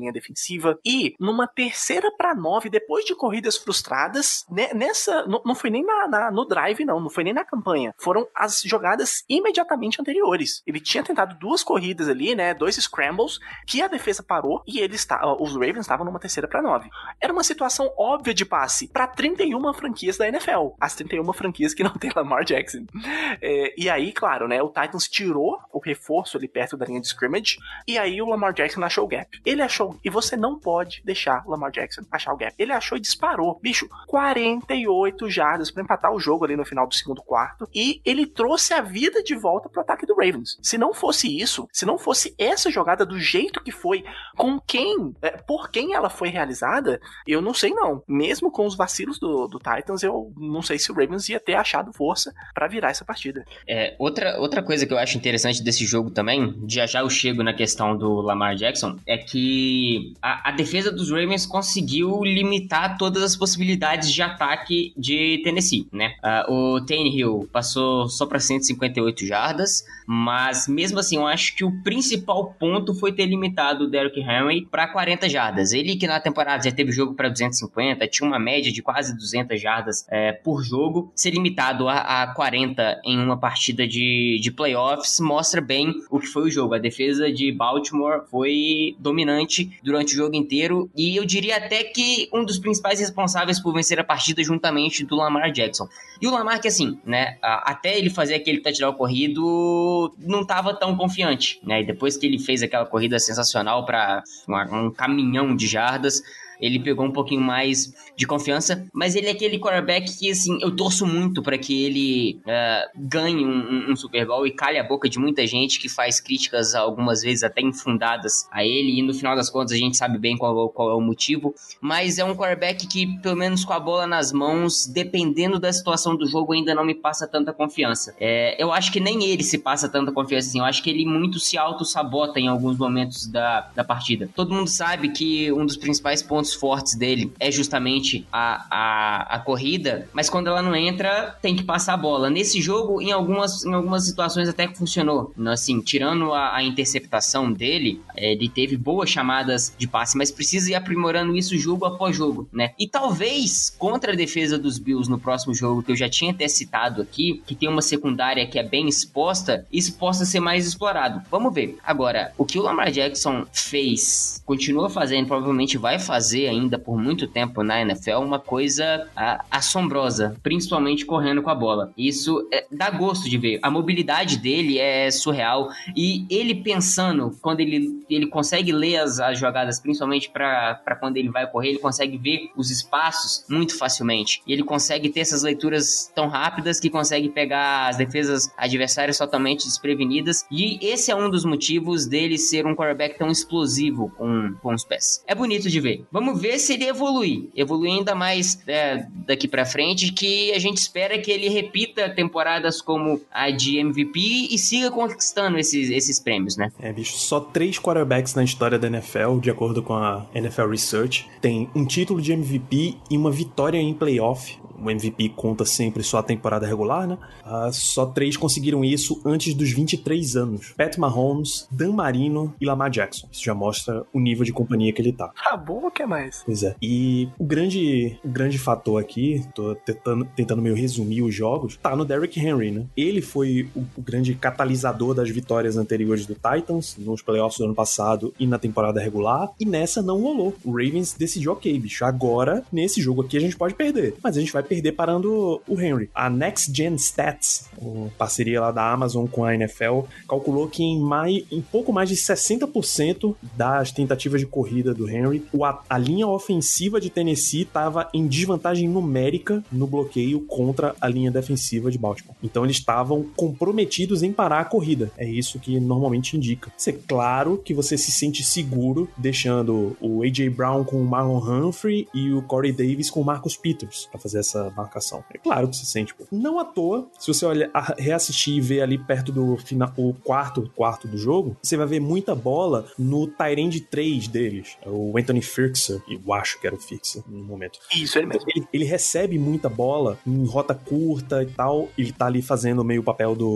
E: linha defensiva. E numa terceira para nove, depois de corridas frustradas, né, nessa, não, não foi nem na, na, no drive, não, não foi nem na campanha. Foram as jogadas imediatamente anteriores. Ele tinha tentado duas corridas ali, né, dois scrambles, que a defesa parou e eles os Ravens estavam numa terceira para nove. Era uma situação óbvia de passe para trinta e uma franquias da N F L. As trinta e uma franquias que não tem Lamar Jackson. É, e aí, claro, né, o Titans tirou o reforço ali perto da linha de scrimmage, e aí o Lamar Jackson achou o gap. Ele achou, e você não pode deixar o Lamar Jackson achar o gap. Ele achou e disparou. Bicho, quarenta e oito jardas para empatar o jogo ali no final do segundo quarto, e ele trouxe a vida de volta pro ataque do Ravens. Se não fosse isso, se não fosse essa jogada do jeito que foi, com quem, é, por quem ela foi realizada, eu não sei não. Mesmo com os vacilos do, do Titans, eu não sei se o Ravens ia ter achado força para virar essa partida.
F: É, outra, outra coisa que eu acho interessante desse jogo também, já já eu chego na questão do Lamar Jackson, é que a, a defesa dos Ravens conseguiu limitar todas as possibilidades de ataque de Tennessee, né? Uh, o Tannehill passou só para cento e cinquenta e oito jardas, mas mesmo assim eu acho que o principal ponto foi ter limitado o Derrick Henry para quarenta jardas. Ele que na temporada já teve jogo para duzentos e cinquenta, tinha uma média de quase duzentas jardas é, por jogo, ser limitado a, a quarenta em uma partida de, de playoffs mostra bem o que foi o jogo. A defesa de Baltimore foi dominante durante o jogo inteiro, e eu diria até que um dos principais responsáveis por vencer a partida juntamente do Lamar Jackson. E o Lamar que assim, né, até ele fazer aquele touchdown corrido, não estava tão confiante, né, e depois que ele fez aquela corrida sensacional para um caminhão de jardas, ele pegou um pouquinho mais de confiança, mas ele é aquele quarterback que, assim, eu torço muito para que ele uh, ganhe um, um Super Bowl e calhe a boca de muita gente que faz críticas algumas vezes até infundadas a ele, e no final das contas a gente sabe bem qual, qual é o motivo, mas é um quarterback que, pelo menos com a bola nas mãos, dependendo da situação do jogo, ainda não me passa tanta confiança. É, eu acho que nem ele se passa tanta confiança assim, eu acho que ele muito se auto-sabota em alguns momentos da, da partida. Todo mundo sabe que um dos principais pontos fortes dele é justamente a, a, a corrida, mas quando ela não entra, tem que passar a bola. Nesse jogo, em algumas, em algumas situações até que funcionou. Assim, tirando a, a interceptação dele, ele teve boas chamadas de passe, mas precisa ir aprimorando isso jogo após jogo, né? E talvez, contra a defesa dos Bills no próximo jogo, que eu já tinha até citado aqui, que tem uma secundária que é bem exposta, isso possa ser mais explorado. Vamos ver. Agora, o que o Lamar Jackson fez, continua fazendo, provavelmente vai fazer ainda por muito tempo na N F L, uma coisa a, assombrosa, principalmente correndo com a bola. Isso é, dá gosto de ver. A mobilidade dele é surreal, e ele pensando, quando ele, ele consegue ler as, as jogadas, principalmente para quando ele vai correr, ele consegue ver os espaços muito facilmente, e ele consegue ter essas leituras tão rápidas que consegue pegar as defesas adversárias totalmente desprevenidas, e esse é um dos motivos dele ser um quarterback tão explosivo com, com os pés. É bonito de ver. Vamos ver se ele evolui, evolui ainda mais é, daqui pra frente, que a gente espera que ele repita temporadas como a de M V P e siga conquistando esses, esses prêmios, né?
D: É, bicho, só três quarterbacks na história da N F L, de acordo com a N F L Research, tem um título de M V P e uma vitória em playoff. O M V P conta sempre só a temporada regular, né? Uh, só três conseguiram isso antes dos vinte e três anos. Pat Mahomes, Dan Marino e Lamar Jackson. Isso já mostra o nível de companhia que ele tá.
E: Ah, bom, o que mais?
D: Pois é. E o grande, o grande fator aqui, tô tentando, tentando meio resumir os jogos, tá no Derrick Henry, né? Ele foi o, o grande catalisador das vitórias anteriores do Titans, nos playoffs do ano passado e na temporada regular, e nessa não rolou. O Ravens decidiu, ok, bicho, agora, nesse jogo aqui a gente pode perder, mas a gente vai perder parando o Henry. A Next Gen Stats, uma parceria lá da Amazon com a N F L, calculou que em, mai, em pouco mais de sessenta por cento das tentativas de corrida do Henry, a, a linha ofensiva de Tennessee estava em desvantagem numérica no bloqueio contra a linha defensiva de Baltimore. Então eles estavam comprometidos em parar a corrida. É isso que normalmente indica. É claro que você se sente seguro deixando o A J Brown com o Marlon Humphrey e o Corey Davis com o Marcus Peters para fazer essa marcação. É claro que se sente, pô. Não à toa, se você olhar, reassistir e ver ali perto do final, o quarto quarto do jogo, você vai ver muita bola no tight end três deles, o Anthony Firkser, eu acho que era o Firkser no momento.
E: Isso, ele mesmo.
D: Ele, ele recebe muita bola em rota curta e tal, ele tá ali fazendo meio o papel do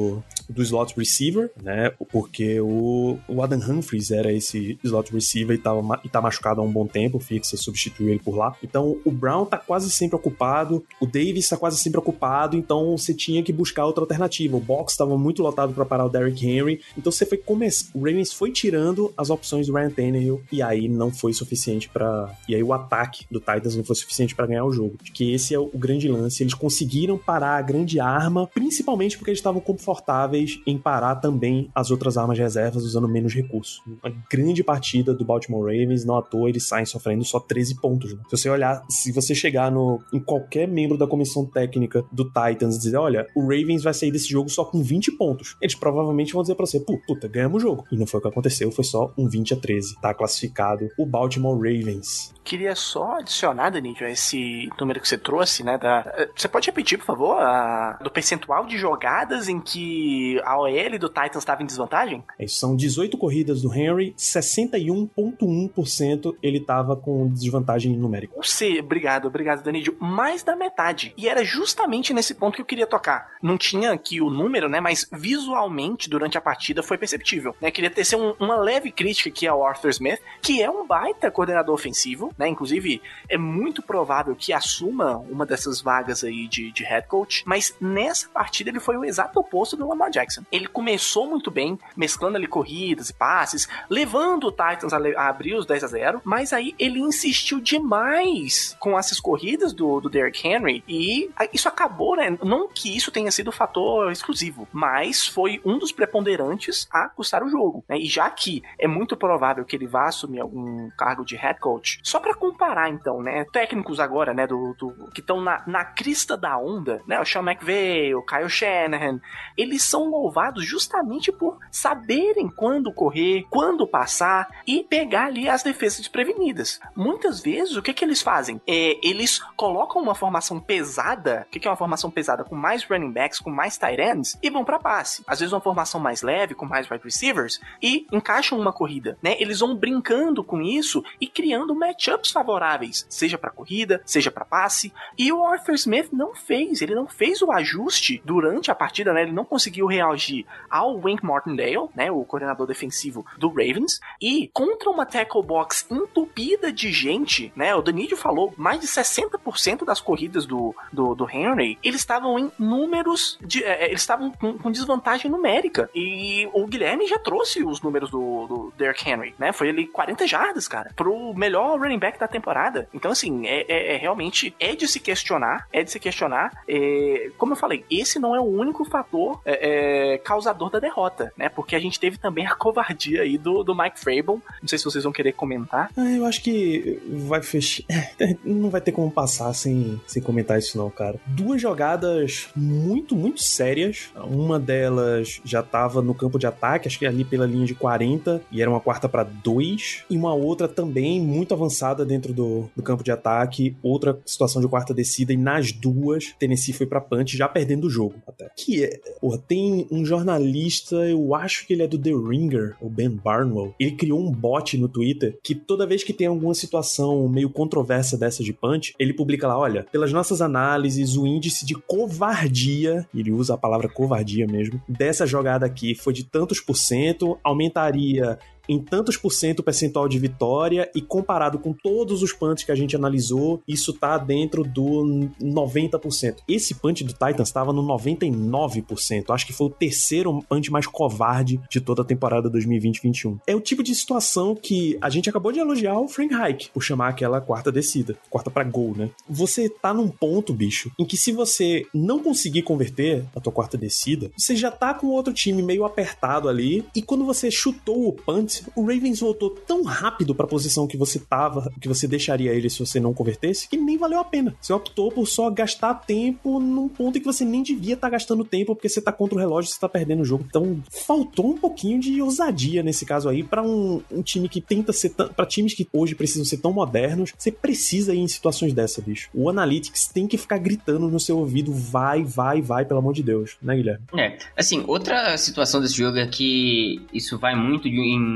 D: do slot receiver, né? Porque o, o Adam Humphries era esse slot receiver e, tava, e tá machucado há um bom tempo, o Fixa substituiu ele por lá. Então o Brown tá quase sempre ocupado, o Davis tá quase sempre ocupado, então você tinha que buscar outra alternativa. O box tava muito lotado para parar o Derrick Henry, então você foi começar. O Ravens foi tirando as opções do Ryan Tannehill e aí não foi suficiente para e aí o ataque do Titans não foi suficiente para ganhar o jogo. Acho que esse é o grande lance. Eles conseguiram parar a grande arma, principalmente porque eles estavam confortáveis em parar também as outras armas de reservas usando menos recursos. Uma grande partida do Baltimore Ravens, não à toa eles saem sofrendo só treze pontos. Né? Se você olhar, se você chegar no, em qualquer membro da comissão técnica do Titans e dizer, olha, o Ravens vai sair desse jogo só com vinte pontos, eles provavelmente vão dizer pra você, puta, ganhamos o jogo. E não foi o que aconteceu, foi só um vinte a treze. Tá classificado o Baltimore Ravens.
E: Queria só adicionar, Danilo, esse número que você trouxe, né? Da... Você pode repetir, por favor, a... do percentual de jogadas em que a O L do Titans estava em desvantagem?
D: É, são dezoito corridas do Henry, sessenta e um vírgula um por cento ele estava com desvantagem numérica.
E: Ou seja, obrigado, obrigado, Danilo. Mais da metade. E era justamente nesse ponto que eu queria tocar. Não tinha aqui o número, né? Mas visualmente, durante a partida, foi perceptível. Né? Queria tecer um, uma leve crítica aqui ao Arthur Smith, que é um baita coordenador ofensivo, né? Inclusive, é muito provável que assuma uma dessas vagas aí de, de head coach, mas nessa partida ele foi o exato oposto do Lamar Jackson. Ele começou muito bem, mesclando ali corridas e passes, levando o Titans a, le- a abrir os dez a zero, mas aí ele insistiu demais com essas corridas do, do Derrick Henry, e isso acabou, né? Não que isso tenha sido fator exclusivo, mas foi um dos preponderantes a custar o jogo, né? E já que é muito provável que ele vá assumir algum cargo de head coach, só pra comparar então, né, técnicos agora, né, do, do que estão na, na crista da onda, né, o Sean McVay, o Kyle Shanahan, eles são louvados justamente por saberem quando correr, quando passar e pegar ali as defesas desprevenidas. Muitas vezes, o que que eles fazem? É, eles colocam uma formação pesada, o que que é uma formação pesada? Com mais running backs, com mais tight ends, e vão pra passe. Às vezes uma formação mais leve, com mais wide receivers, e encaixam uma corrida, né, eles vão brincando com isso e criando matchups favoráveis, seja para corrida, seja para passe, e o Arthur Smith não fez, ele não fez o ajuste durante a partida, né, ele não conseguiu reagir ao Wink Martindale, né, o coordenador defensivo do Ravens, e contra uma tackle box entupida de gente, né, o Danilo falou, mais de sessenta por cento das corridas do, do, do Henry, eles estavam em números, de, é, eles estavam com, com desvantagem numérica, e o Guilherme já trouxe os números do, do Derrick Henry, né, foi ele quarenta jardas, cara, pro melhor running back da temporada. Então, assim, é, é, é realmente é de se questionar, é de se questionar. É, como eu falei, esse não é o único fator é, é, causador da derrota, né? Porque a gente teve também a covardia aí do, do Mike Vrabel. Não sei se vocês vão querer comentar.
D: Ah, eu acho que vai fechar. Não vai ter como passar sem, sem comentar isso, não, cara. Duas jogadas muito, muito sérias. Uma delas já tava no campo de ataque, acho que ali pela linha de quarenta, e era uma quarta para dois. E uma outra também muito avançada dentro do, do campo de ataque, outra situação de quarta descida, e nas duas Tennessee foi pra punch, já perdendo o jogo até. Que é, porra, tem um jornalista, eu acho que ele é do The Ringer, o Ben Barnwell, ele criou um bot no Twitter que toda vez que tem alguma situação meio controversa dessa de punch, ele publica lá, olha, pelas nossas análises, o índice de covardia, ele usa a palavra covardia mesmo, dessa jogada aqui foi de tantos por cento, aumentaria em tantos por cento o percentual de vitória, e comparado com todos os punts que a gente analisou, isso tá dentro do noventa por cento. Esse punt do Titans estava no noventa e nove por cento. Acho que foi o terceiro punt mais covarde de toda a temporada dois mil e vinte vinte e um. É o tipo de situação que a gente acabou de elogiar o Frank Reich por chamar aquela quarta descida, quarta pra gol, né? Você tá num ponto, bicho, em que se você não conseguir converter a tua quarta descida, você já tá com o outro time meio apertado ali, e quando você chutou o punt, o Ravens voltou tão rápido pra posição que você tava, que você deixaria ele se você não convertesse, que nem valeu a pena. Você optou por só gastar tempo num ponto em que você nem devia estar tá gastando tempo, porque você tá contra o relógio e você tá perdendo o jogo. Então, faltou um pouquinho de ousadia nesse caso aí, pra um, um time que tenta ser tão, pra times que hoje precisam ser tão modernos, você precisa ir em situações dessa, bicho. O Analytics tem que ficar gritando no seu ouvido, vai, vai, vai, pelo amor de Deus, né, Guilherme?
F: É, assim, outra situação desse jogo é que isso vai muito de, em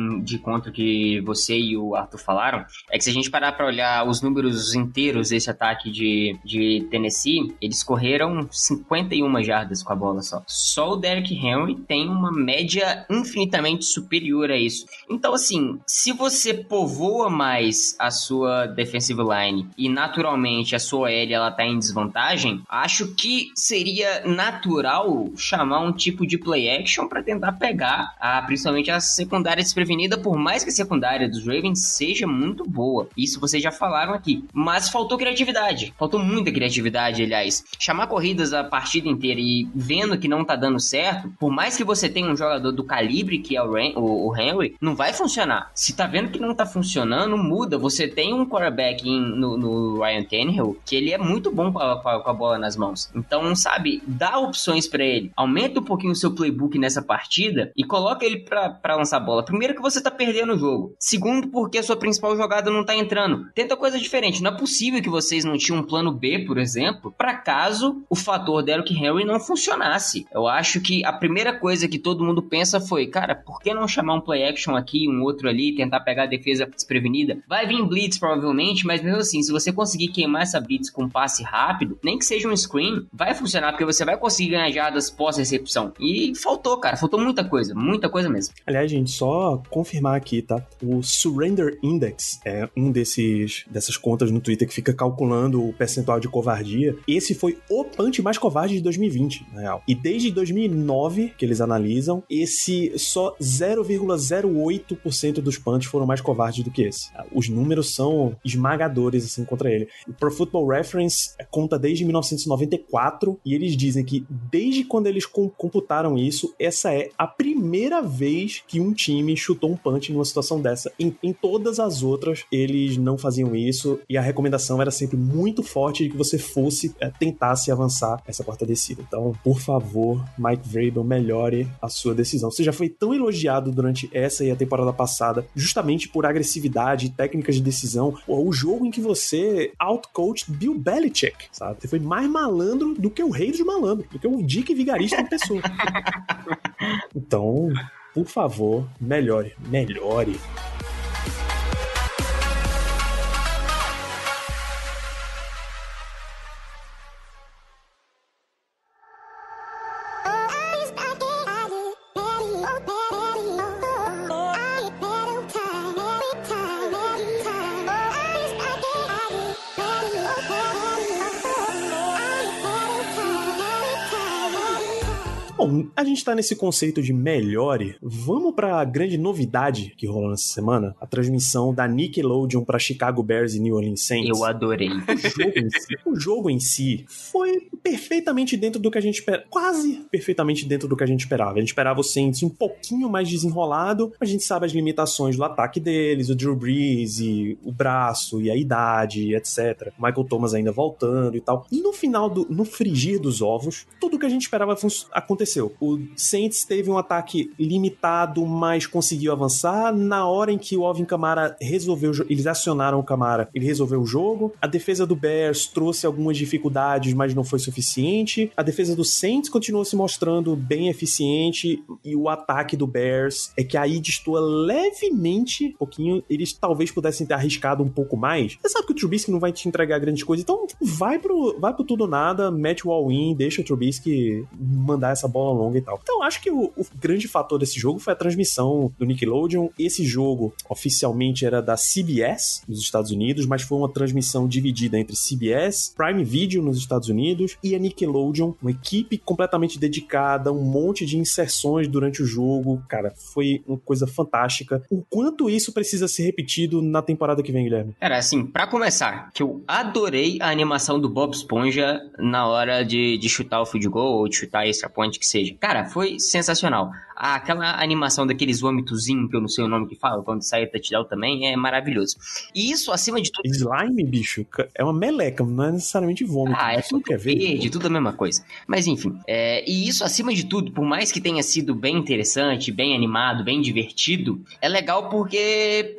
F: em, de contra que você e o Arthur falaram, é que se a gente parar pra olhar os números inteiros desse ataque de, de Tennessee, eles correram cinquenta e uma jardas com a bola só. Só o Derrick Henry tem uma média infinitamente superior a isso. Então, assim, se você povoa mais a sua defensive line e naturalmente a sua O L ela tá em desvantagem, acho que seria natural chamar um tipo de play action para tentar pegar a, principalmente a secundária desprevenida, por mais que a secundária dos Ravens seja muito boa. Isso vocês já falaram aqui. Mas faltou criatividade. Faltou muita criatividade, aliás. Chamar corridas a partida inteira e vendo que não tá dando certo, por mais que você tenha um jogador do calibre que é o, Ren, o, o Henry, não vai funcionar. Se tá vendo que não tá funcionando, muda. Você tem um quarterback em, no, no Ryan Tannehill que ele é muito bom com a, com a bola nas mãos. Então, sabe, dá opções pra ele. Aumenta um pouquinho o seu playbook nessa partida e coloca ele pra, pra lançar bola. Primeiro que você tá perdendo o jogo. Segundo, porque a sua principal jogada não tá entrando. Tenta coisa diferente. Não é possível que vocês não tinham um plano B, por exemplo, pra caso o fator Derrick Henry não funcionasse. Eu acho que a primeira coisa que todo mundo pensa foi, cara, por que não chamar um play action aqui, um outro ali, tentar pegar a defesa desprevenida? Vai vir blitz provavelmente, mas mesmo assim, se você conseguir queimar essa blitz com um passe rápido, nem que seja um screen, vai funcionar, porque você vai conseguir ganhar jardas pós-recepção. E faltou, cara, faltou muita coisa, muita coisa mesmo.
D: Aliás, gente, só confirmar aqui, tá? O Surrender Index é um desses dessas contas no Twitter que fica calculando o percentual de covardia. Esse foi o punch mais covarde de dois mil e vinte, na real. E desde dois mil e nove, que eles analisam, esse só zero vírgula zero oito por cento dos punts foram mais covardes do que esse. Os números são esmagadores, assim, contra ele. O Pro Football Reference conta desde mil novecentos e noventa e quatro e eles dizem que desde quando eles computaram isso, essa é a primeira vez que um time chutou um punch numa situação dessa. Em, em todas as outras, eles não faziam isso e a recomendação era sempre muito forte de que você fosse, é, tentasse avançar essa quarta descida. Então, por favor, Mike Vrabel, melhore a sua decisão. Você já foi tão elogiado durante essa e a temporada passada, justamente por agressividade e técnicas de decisão. O jogo em que você outcoached Bill Belichick, sabe? Você foi mais malandro do que o rei dos malandros, do que o Dick Vigarista em pessoa. Então, por favor, melhore, melhore. Bom, a gente tá nesse conceito de melhore. Vamos pra grande novidade que rolou nessa semana. A transmissão da Nickelodeon pra Chicago Bears e New Orleans Saints.
F: Eu adorei.
D: O jogo em si, o jogo em si foi perfeitamente dentro do que a gente esperava. Quase perfeitamente dentro do que a gente esperava. A gente esperava o Saints um pouquinho mais desenrolado. A gente sabe as limitações do ataque deles, o Drew Brees e o braço e a idade, etcétera. O Michael Thomas ainda voltando e tal. E no final, do, no frigir dos ovos, tudo o que a gente esperava aconteceu. O Saints teve um ataque limitado, mas conseguiu avançar. Na hora em que o Alvin Kamara resolveu, eles acionaram o Kamara, ele resolveu o jogo. A defesa do Bears trouxe algumas dificuldades, mas não foi suficiente. A defesa do Saints continuou se mostrando bem eficiente e o ataque do Bears é que aí destoa levemente, um pouquinho. Eles talvez pudessem ter arriscado um pouco mais. Você sabe que o Trubisky não vai te entregar grande coisa, então vai pro, vai pro tudo ou nada, mete o all-in, deixa o Trubisky mandar essa bola longa e tal. Então, acho que o, o grande fator desse jogo foi a transmissão do Nickelodeon. Esse jogo, oficialmente, era da C B S, nos Estados Unidos, mas foi uma transmissão dividida entre C B S, Prime Video, nos Estados Unidos, e a Nickelodeon, uma equipe completamente dedicada, um monte de inserções durante o jogo. Cara, foi uma coisa fantástica. O quanto isso precisa ser repetido na temporada que vem, Guilherme?
F: Cara, assim, pra começar, que eu adorei a animação do Bob Esponja na hora de, de chutar o field goal ou de chutar extra point, que seja. Cara, foi sensacional. Ah, aquela animação daqueles vômitozinhos, que eu não sei o nome que fala, quando sai o touchdown também, é maravilhoso. E isso, acima de tudo...
D: Slime, bicho, é uma meleca, não é necessariamente vômito.
F: Ah, é tudo
D: quer ver,
F: verde, tudo a mesma coisa. Mas enfim, é... e isso, acima de tudo, por mais que tenha sido bem interessante, bem animado, bem divertido, é legal porque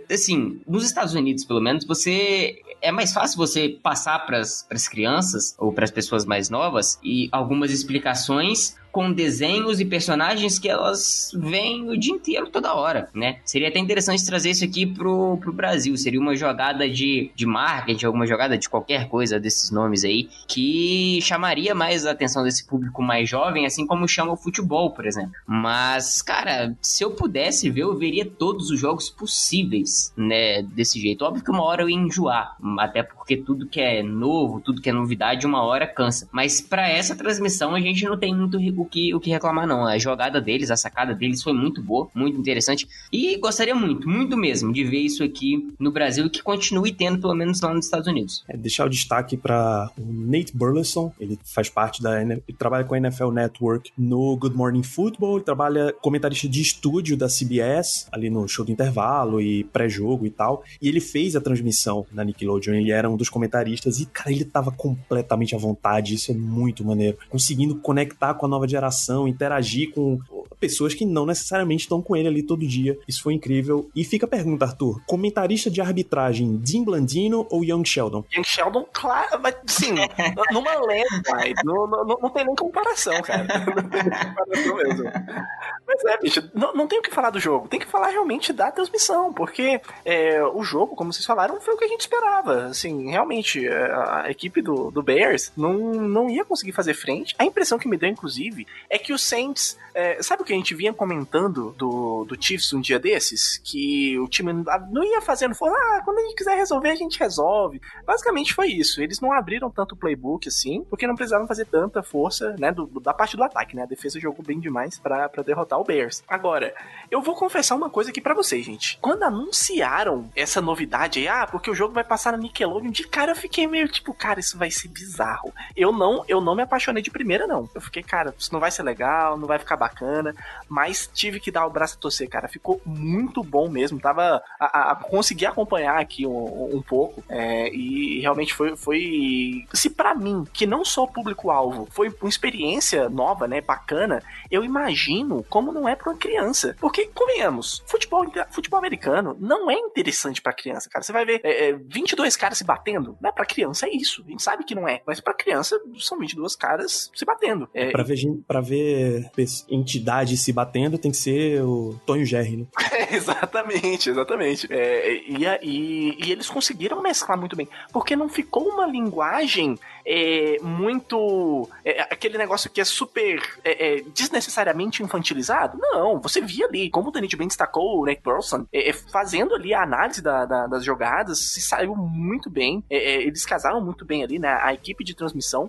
F: assim, nos Estados Unidos, pelo menos, você... É mais fácil você passar para as crianças ou para as pessoas mais novas e algumas explicações com desenhos e personagens que elas veem o dia inteiro, toda hora, né? Seria até interessante trazer isso aqui pro, pro Brasil. Seria uma jogada de, de marketing, alguma jogada de qualquer coisa desses nomes aí, que chamaria mais a atenção desse público mais jovem, assim como chama o futebol, por exemplo. Mas, cara, se eu pudesse ver, eu veria todos os jogos possíveis, né? Desse jeito. Óbvio que uma hora eu ia enjoar, até porque tudo que é novo, tudo que é novidade, uma hora cansa. Mas pra essa transmissão a gente não tem muito o que, o que reclamar, não. A jogada deles, a sacada deles foi muito boa, muito interessante. E gostaria muito, muito mesmo, de ver isso aqui no Brasil e que continue tendo, pelo menos lá nos Estados Unidos.
D: É, deixar o destaque para o Nate Burleson. Ele faz parte da... Ele trabalha com a N F L Network no Good Morning Football. Ele trabalha comentarista de estúdio da C B S, ali no show do intervalo e pré-jogo e tal. E ele fez a transmissão na Nickelodeon. Ele era um dos comentaristas e, cara, ele tava completamente à vontade. Isso é muito maneiro. Conseguindo conectar com a nova geração, interagir com pessoas que não necessariamente estão com ele ali todo dia. Isso foi incrível. E fica a pergunta, Arthur. Comentarista de arbitragem, Dean Blandino ou Young Sheldon?
E: Young Sheldon, claro, mas sim, numa lenda, não, não, não tem nem comparação, cara. Não tem nem comparação mesmo. Mas é, bicho, não, não tem o que falar do jogo. Tem que falar realmente da transmissão, porque é, o jogo, como vocês falaram, foi o que a gente esperava. Assim, realmente, a, a equipe do, do Bears não, não ia conseguir fazer frente. A impressão que me deu, inclusive, é que o Saints... É, sabe o que a gente vinha comentando do, do Chiefs um dia desses? Que o time não ia fazendo, falou, ah, quando a gente quiser resolver, a gente resolve. Basicamente foi isso. Eles não abriram tanto o playbook assim, porque não precisavam fazer tanta força, né, do, da parte do ataque, né? A defesa jogou bem demais pra, pra derrotar o Bears. Agora, eu vou confessar uma coisa aqui pra vocês, gente. Quando anunciaram essa novidade aí, ah, porque o jogo vai passar na Nickelodeon, de cara eu fiquei meio tipo, cara, isso vai ser bizarro. Eu não, eu não me apaixonei de primeira, não. Eu fiquei, cara, isso não vai ser legal, não vai ficar bacana, mas tive que dar o braço a torcer, cara. Ficou muito bom mesmo. Tava a, a conseguir acompanhar aqui um, um pouco, é, e realmente foi, foi... Se pra mim, que não sou público-alvo, foi uma experiência nova, né, bacana, eu imagino como não é pra uma criança. Porque, convenhamos, futebol, futebol americano não é interessante pra criança, cara. Você vai ver é, vinte e dois caras se batendo, né? Pra criança é isso. A gente sabe que não é, mas pra criança são vinte e dois caras se batendo. É,
D: pra, ver, pra ver entidade se batendo tem que ser o Tom e o Jerry, né?
E: É, exatamente, exatamente. É, e, e, e eles conseguiram mesclar muito bem, porque não ficou uma linguagem é, muito... É, aquele negócio que é super é, é, desnecessariamente infantilizado. Não, você via ali, como o Danny bem destacou, o Nate Burleson, é, fazendo ali a análise da, da, das jogadas, se saiu muito bem. É, é, eles casaram muito bem ali, né? A equipe de transmissão,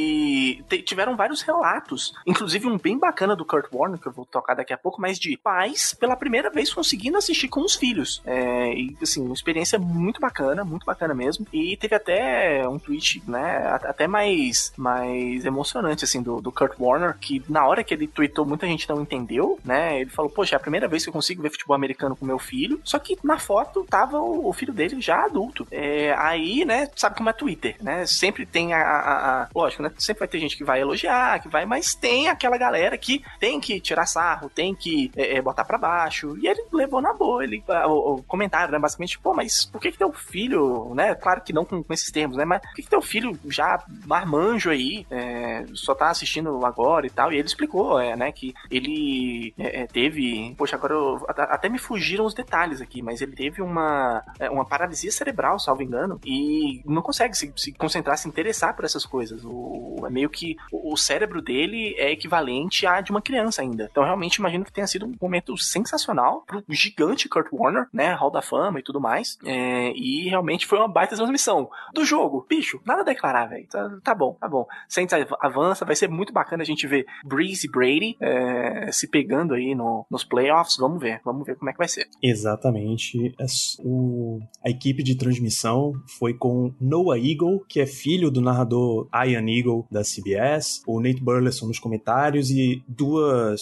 E: e te, tiveram vários relatos, inclusive um bem bacana do Kurt Warner, que eu vou tocar daqui a pouco, mas de pais pela primeira vez conseguindo assistir com os filhos. É, e assim, uma experiência muito bacana, muito bacana mesmo. E teve até um tweet, né, até mais, mais emocionante, assim, do, do Kurt Warner, que na hora que ele tweetou, muita gente não entendeu, né? Ele falou, poxa, é a primeira vez que eu consigo ver futebol americano com meu filho, só que na foto tava o, o filho dele já adulto. É, aí, né, sabe como é Twitter, né? Sempre tem a, a, a... Lógico, né? Sempre vai ter gente que vai elogiar, que vai, mas tem aquela galera que tem que tirar sarro, tem que é, botar pra baixo, e ele levou na boa, ele, o, o comentário, né, basicamente, pô, mas por que que teu filho, né, claro que não com, com esses termos, né, mas por que que teu filho já marmanjo aí, é, só tá assistindo agora e tal, e ele explicou, é, né, que ele é, teve, poxa, agora eu, até me fugiram os detalhes aqui, mas ele teve uma, uma paralisia cerebral, salvo engano, e não consegue se, se concentrar, se interessar por essas coisas, o, é meio que o, o cérebro dele é equivalente a de uma criança ainda, então realmente imagino que tenha sido um momento sensacional pro gigante Kurt Warner, né, Hall da Fama e tudo mais, é, e realmente foi uma baita transmissão do jogo. Bicho, nada a declarar, velho, tá, tá bom, tá bom, Saints avança, vai ser muito bacana a gente ver Breeze e Brady é, se pegando aí no, nos playoffs, vamos ver, vamos ver como é que vai ser.
D: Exatamente, o, a equipe de transmissão foi com Noah Eagle, que é filho do narrador Ian Eagle da C B S, o Nate Burleson nos comentários e duas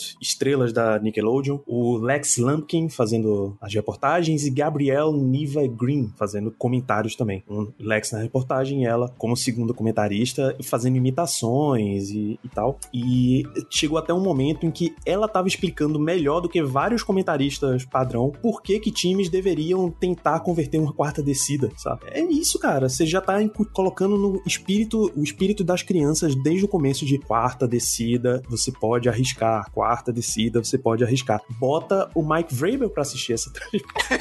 D: duas estrelas da Nickelodeon, o Lex Lumpkin fazendo as reportagens e Gabrielle Niva Green fazendo comentários também. Um Lex na reportagem e ela como segunda comentarista fazendo imitações e, e tal. E chegou até um momento em que ela estava explicando melhor do que vários comentaristas padrão por que que times deveriam tentar converter uma quarta descida, sabe? É isso, cara. Você já tá colocando no espírito, o espírito das crianças desde o começo de quarta descida, você pode arriscar. Quarta descida, você pode arriscar. Bota o Mike Vrabel pra assistir essa transmissão.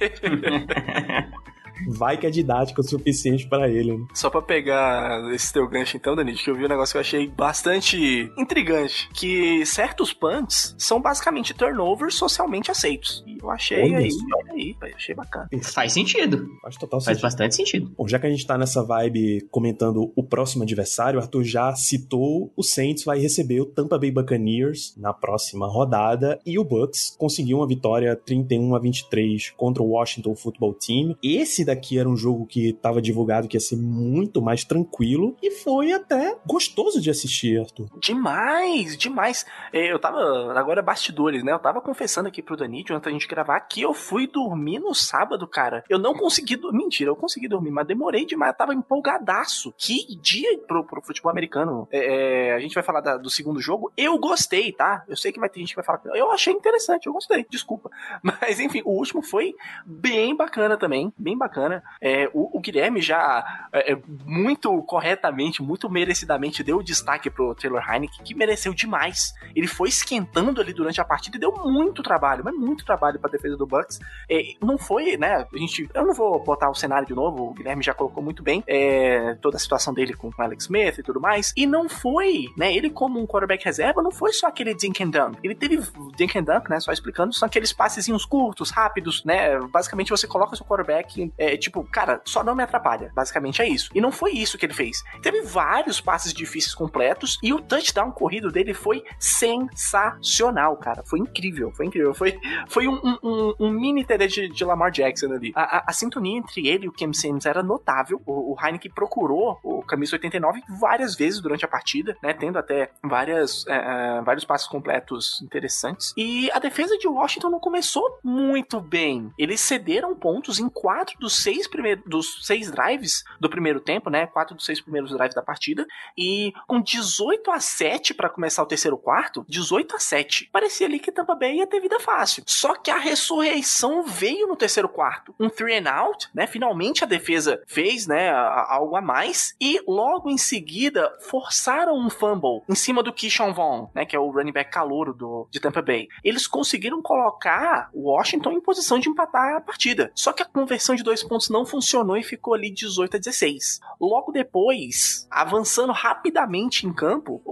D: Vai que é didática o suficiente pra ele, né?
E: Só pra pegar esse teu gancho então, Danilo, que eu vi um negócio que eu achei bastante intrigante, que certos punts são basicamente turnovers socialmente aceitos. E eu achei
D: Olha
E: aí,
D: isso.
E: olha aí, eu achei bacana.
F: Faz sentido.
D: Faz total
F: Faz
D: sentido.
F: bastante sentido.
D: Bom, já que a gente tá nessa vibe comentando o próximo adversário, o Arthur já citou, o Saints vai receber o Tampa Bay Buccaneers na próxima rodada e o Bucs conseguiu uma vitória trinta e um a vinte e três contra o Washington Football Team. Esse daqui era um jogo que estava divulgado que ia ser muito mais tranquilo e foi até gostoso de assistir, Arthur.
E: Demais, demais. Eu tava, agora bastidores, né? Eu tava confessando aqui pro Danilo, antes da gente gravar, que eu fui dormir no sábado, cara. Eu não consegui dormir, mentira, eu consegui dormir, mas demorei demais, eu tava empolgadaço. Que dia pro, pro futebol americano. É, é, a gente vai falar da, do segundo jogo. Eu gostei, tá? Eu sei que vai ter gente que vai falar que eu achei interessante, eu gostei, desculpa. Mas enfim, o último foi bem bacana também, bem bacana. É, o, o Guilherme já é, muito corretamente, muito merecidamente deu destaque pro Taylor Heinicke, que mereceu demais. Ele foi esquentando ali durante a partida e deu muito trabalho, mas muito trabalho pra defesa do Bucs. É, não foi, né, a gente, eu não vou botar o cenário de novo, o Guilherme já colocou muito bem é, toda a situação dele com o Alex Smith e tudo mais, e não foi, né, ele como um quarterback reserva, não foi só aquele dink and dunk, ele teve dink and dunk, né, só explicando, são aqueles passezinhos curtos, rápidos, né, basicamente você coloca o seu quarterback, é, tipo, cara, só não me atrapalha. Basicamente é isso. E não foi isso que ele fez. Teve vários passes difíceis completos e o touchdown corrido dele foi sensacional, cara. Foi incrível, foi incrível. Foi, foi um, um, um mini T D de, de Lamar Jackson ali. A, a, a sintonia entre ele e o Cam Sims era notável. O, o Heinicke procurou o camisa oitenta e nove várias vezes durante a partida, né, tendo até várias, é, vários passes completos interessantes. E a defesa de Washington não começou muito bem. Eles cederam pontos em quatro dos seis primeiros, dos seis drives do primeiro tempo, né? Quatro dos seis primeiros drives da partida. E com dezoito a sete para começar o terceiro quarto, dezoito a sete. Parecia ali que Tampa Bay ia ter vida fácil. Só que a ressurreição veio no terceiro quarto. Um three and out, né? Finalmente a defesa fez, né, algo a mais. E logo em seguida forçaram um fumble em cima do Keyshawn Vaughn, né? Que é o running back calouro do, de Tampa Bay. Eles conseguiram colocar o Washington em posição de empatar a partida. Só que a conversão de dois pontos não funcionou e ficou ali dezoito a dezesseis. Logo depois, avançando rapidamente em campo,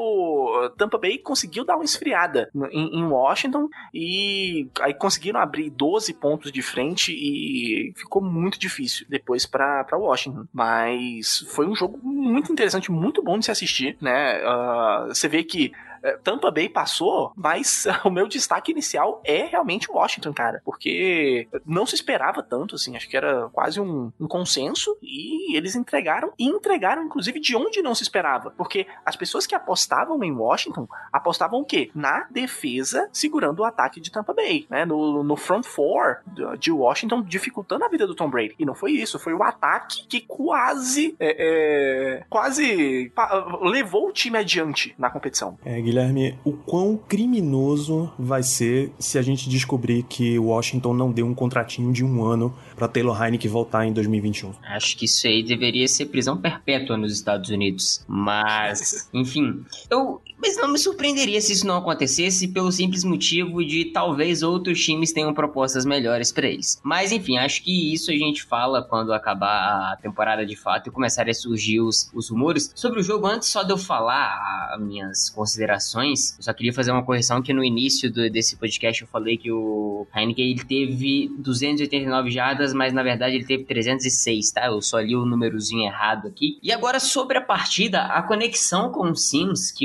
E: o Tampa Bay conseguiu dar uma esfriada em, em Washington e aí conseguiram abrir doze pontos de frente e ficou muito difícil depois para Washington. Mas foi um jogo muito interessante, muito bom de se assistir, né? Uh, você vê que Tampa Bay passou, mas o meu destaque inicial é realmente o Washington, cara, porque não se esperava tanto, assim, acho que era quase um, um consenso, e eles entregaram, e entregaram inclusive de onde não se esperava, porque as pessoas que apostavam em Washington, apostavam o quê? Na defesa, segurando o ataque de Tampa Bay, né, no, no front four de Washington, dificultando a vida do Tom Brady, e não foi isso, foi o ataque que quase é, é, quase pa- levou o time adiante na competição.
D: É, Guilherme, o quão criminoso vai ser se a gente descobrir que o Washington não deu um contratinho de um ano para Taylor Heinicke voltar em dois mil e vinte e um?
F: Acho que isso aí deveria ser prisão perpétua nos Estados Unidos. Mas, enfim, eu... Mas não me surpreenderia se isso não acontecesse pelo simples motivo de talvez outros times tenham propostas melhores para eles. Mas, enfim, acho que isso a gente fala quando acabar a temporada de fato e começarem a surgir os, os rumores. Sobre o jogo, antes só de eu falar as minhas considerações, eu só queria fazer uma correção que no início do, desse podcast eu falei que o Heinicke ele teve duzentas e oitenta e nove jardas, mas na verdade ele teve trezentas e seis, tá? Eu só li o númerozinho errado aqui. E agora sobre a partida, a conexão com o Sims, que o Arthur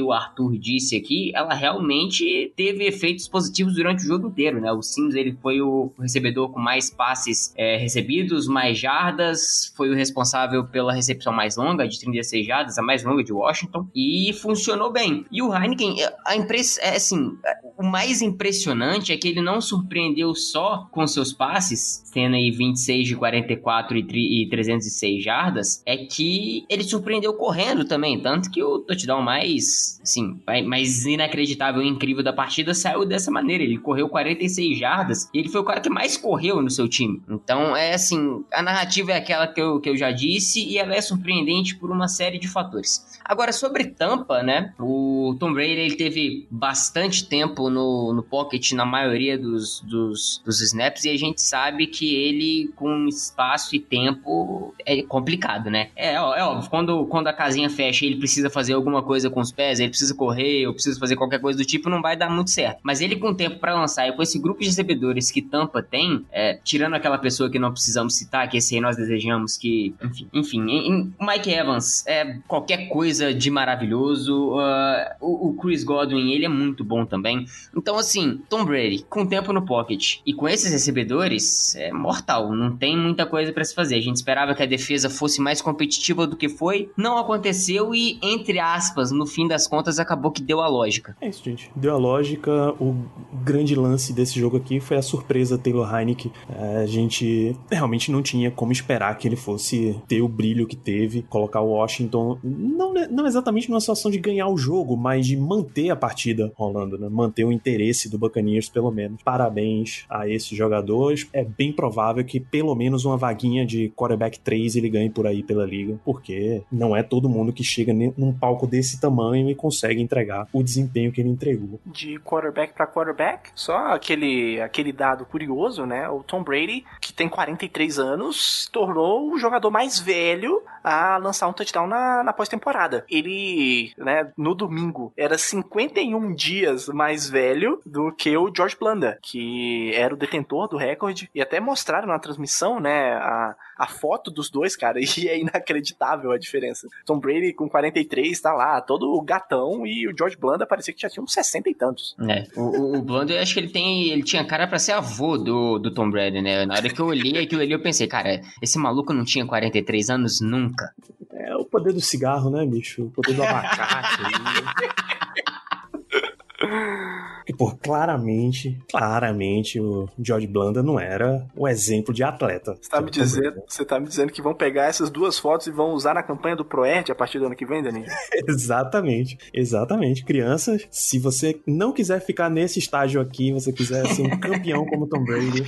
F: Arthur disse aqui, ela realmente teve efeitos positivos durante o jogo inteiro, né? O Sims, ele foi o recebedor com mais passes é, recebidos, mais jardas, foi o responsável pela recepção mais longa, de trinta e seis jardas, a mais longa de Washington, e funcionou bem. E o Heineken, a impress... é, assim, o mais impressionante é que ele não surpreendeu só com seus passes, tendo aí vinte e seis de quarenta e quatro e trezentos e seis jardas, é que ele surpreendeu correndo também, tanto que o touchdown mais, assim, mais inacreditável e incrível da partida saiu dessa maneira. Ele correu quarenta e seis jardas e ele foi o cara que mais correu no seu time. Então, é assim, a narrativa é aquela que eu, que eu já disse e ela é surpreendente por uma série de fatores. Agora, sobre Tampa, né, o Tom Brady, ele teve bastante tempo no, no pocket na maioria dos, dos, dos snaps e a gente sabe que ele, com espaço e tempo, é complicado, né? É, é óbvio, quando, quando a casinha fecha e ele precisa fazer alguma coisa com os pés, ele precisa correr, ou precisa fazer qualquer coisa do tipo, não vai dar muito certo. Mas ele com tempo pra lançar e com esse grupo de recebedores que Tampa tem, é, tirando aquela pessoa que não precisamos citar, que esse aí nós desejamos que... Enfim, enfim em, em Mike Evans é qualquer coisa de maravilhoso. Uh, o, o Chris Godwin, ele é muito bom também. Então, assim, Tom Brady, com tempo no pocket e com esses recebedores, é mortal. Não tem muita coisa pra se fazer. A gente esperava que a defesa fosse mais competitiva do que foi. Não aconteceu e, entre aspas, no fim das contas, acabou que deu a lógica.
D: É isso, gente. Deu a lógica. O grande lance desse jogo aqui foi a surpresa Taylor Heinicke. A gente realmente não tinha como esperar que ele fosse ter o brilho que teve, colocar o Washington, não, não exatamente numa situação de ganhar o jogo, mas de manter a partida rolando, né? Manter o interesse do Buccaneers, pelo menos. Parabéns a esses jogadores. É bem provável que pelo menos uma vaguinha de quarterback três ele ganhe por aí pela liga, porque não é todo mundo que chega num palco desse tamanho e consegue entregar o desempenho que ele entregou.
E: De quarterback para quarterback, só aquele, aquele dado curioso, né? O Tom Brady, que tem quarenta e três anos, se tornou o jogador mais velho a lançar um touchdown na, na pós-temporada. Ele, né, no domingo, era cinquenta e um dias mais velho do que o George Blanda, que era o detentor do recorde, e até mostraram na transmissão, né, a, a foto dos dois, cara, e é inacreditável a diferença. Tom Brady com quarenta e três tá lá, todo gatão, e o George Blanda parecia que já tinha uns sessenta e tantos.
F: É, o, o Blanda, eu acho que ele tem, ele tinha cara pra ser avô do, do Tom Brady, né? Na hora que eu olhei aquilo ali, eu pensei, cara, esse maluco não tinha quarenta e três anos nunca.
D: É o poder do cigarro, né, bicho? O poder do abacate. E, pô, claramente, claramente o George Blanda não era o exemplo de atleta.
E: Você tá, me dizendo, você tá me dizendo que vão pegar essas duas fotos e vão usar na campanha do ProErd a partir do ano que vem, Dani?
D: Exatamente, exatamente. Crianças, se você não quiser ficar nesse estágio aqui, você quiser ser um campeão como Tom Brady,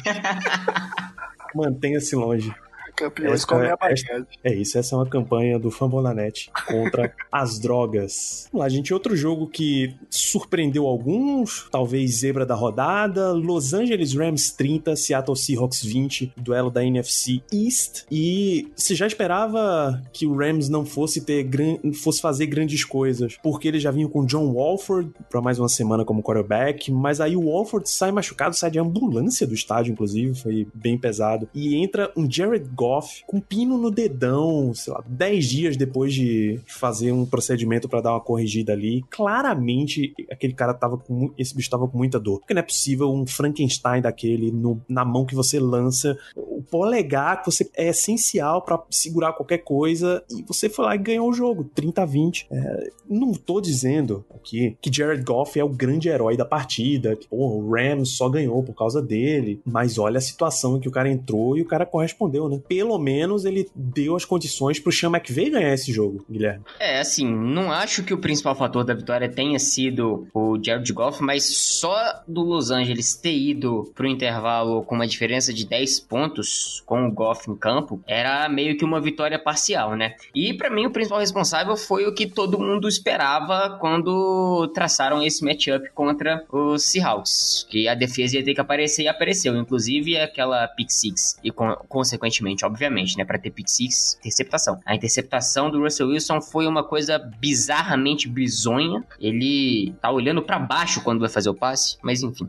D: mantenha-se longe.
E: Campeões comem a bagagem.
D: É isso, essa é uma campanha do Fambonanet contra as drogas. Vamos lá, gente, outro jogo que surpreendeu alguns, talvez zebra da rodada, Los Angeles Rams trinta, Seattle Seahawks vinte, duelo da N F C East, e você já esperava que o Rams não fosse ter gran... fosse fazer grandes coisas, porque eles já vinham com John Wolford para mais uma semana como quarterback, mas aí o Wolford sai machucado, sai de ambulância do estádio, inclusive, foi bem pesado, e entra um Jared Goff com pino no dedão, sei lá, dez dias depois de fazer um procedimento pra dar uma corrigida ali. Claramente, aquele cara tava com... esse bicho tava com muita dor. Porque não é possível um Frankenstein daquele no, na mão que você lança. O polegar que você é essencial pra segurar qualquer coisa e você foi lá e ganhou o jogo, trinta a vinte. É, não tô dizendo aqui que Jared Goff é o grande herói da partida, que pô, o Rams só ganhou por causa dele, mas olha a situação em que o cara entrou e o cara correspondeu, né? Pelo menos ele deu as condições pro Sean McVay ganhar esse jogo, Guilherme.
F: É, assim, não acho que o principal fator da vitória tenha sido o Jared Goff, mas só do Los Angeles ter ido pro intervalo com uma diferença de dez pontos com o Goff em campo, era meio que uma vitória parcial, né? E pra mim o principal responsável foi o que todo mundo esperava quando traçaram esse matchup contra os Seahawks, que a defesa ia ter que aparecer e apareceu, inclusive aquela pick six, e com, consequentemente, obviamente, né, para ter pick six, interceptação. A interceptação do Russell Wilson foi uma coisa bizarramente bizonha. Ele tá olhando para baixo quando vai fazer o passe, mas enfim.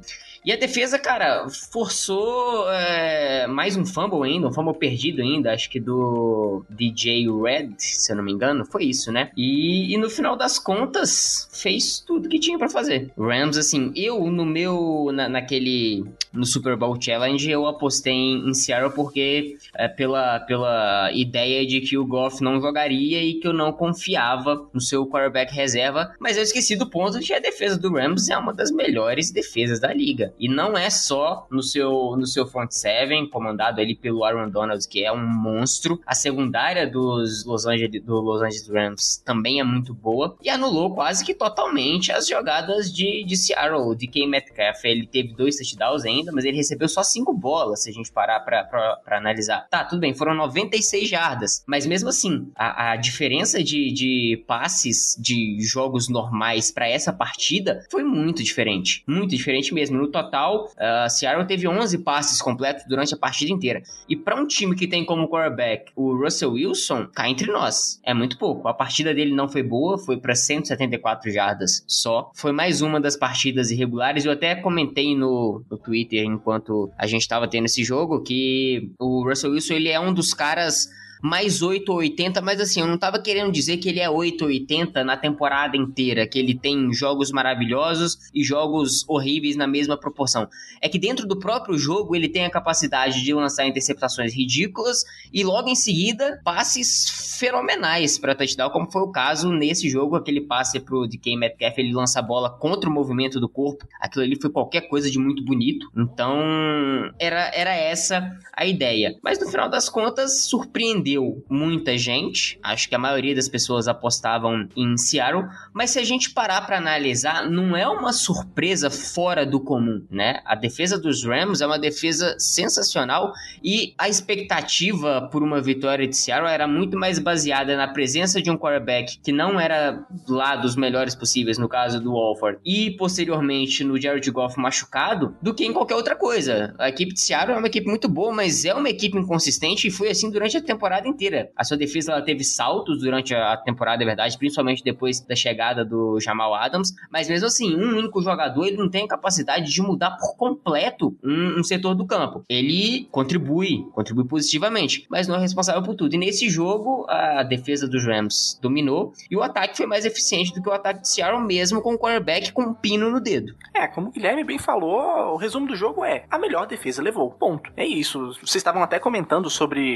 F: E a defesa, cara, forçou é, mais um fumble ainda, um fumble perdido ainda, acho que do D J Red, se eu não me engano, foi isso, né? E, e no final das contas, fez tudo que tinha pra fazer. Rams, assim, eu no meu, na, naquele, no Super Bowl Challenge, eu apostei em, em Seattle porque é, pela, pela ideia de que o Goff não jogaria e que eu não confiava no seu quarterback reserva, mas eu esqueci do ponto de que a defesa do Rams é uma das melhores defesas da liga. E não é só no seu, no seu front seven, comandado ali pelo Aaron Donald, que é um monstro. A secundária dos Los Angeles, do Los Angeles Rams também é muito boa e anulou quase que totalmente as jogadas de, de Seattle. O D K Metcalf, ele teve dois touchdowns ainda, mas ele recebeu só cinco bolas, se a gente parar pra, pra, pra analisar. Tá, tudo bem, foram noventa e seis jardas, mas mesmo assim, a, a diferença de, de passes de jogos normais pra essa partida foi muito diferente. Muito diferente mesmo. No total, uh, Seattle teve onze passes completos durante a partida inteira. E pra um time que tem como quarterback o Russell Wilson, cá entre nós, é muito pouco. A partida dele não foi boa, foi pra cento e setenta e quatro jardas só. Foi mais uma das partidas irregulares. Eu até comentei no, no Twitter, enquanto a gente tava tendo esse jogo, que o Russell Wilson, ele é um dos caras mais oito ou oitenta, mas assim, eu não tava querendo dizer que ele é oito ou oitenta na temporada inteira, que ele tem jogos maravilhosos e jogos horríveis na mesma proporção. É que dentro do próprio jogo ele tem a capacidade de lançar interceptações ridículas e logo em seguida passes fenomenais para touchdown, como foi o caso nesse jogo, aquele passe pro D K Metcalf, ele lança a bola contra o movimento do corpo, aquilo ali foi qualquer coisa de muito bonito, então era, era essa a ideia. Mas no final das contas, surpreendeu muita gente, acho que a maioria das pessoas apostavam em Seattle, mas se a gente parar para analisar, não é uma surpresa fora do comum, né? A defesa dos Rams é uma defesa sensacional e a expectativa por uma vitória de Seattle era muito mais baseada na presença de um quarterback que não era lá dos melhores possíveis, no caso do Wolford, e posteriormente no Jared Goff machucado, do que em qualquer outra coisa. A equipe de Seattle é uma equipe muito boa, mas é uma equipe inconsistente e foi assim durante a temporada inteira. A sua defesa ela teve saltos durante a temporada, é verdade, principalmente depois da chegada do Jamal Adams, mas mesmo assim, um único jogador ele não tem a capacidade de mudar por completo um, um setor do campo. Ele contribui, contribui positivamente, mas não é responsável por tudo. E nesse jogo, a defesa dos Rams dominou e o ataque foi mais eficiente do que o ataque de Seattle, mesmo com o quarterback com um pino no dedo.
E: É, como o Guilherme bem falou, o resumo do jogo é: a melhor defesa levou, ponto. É isso. Vocês estavam até comentando sobre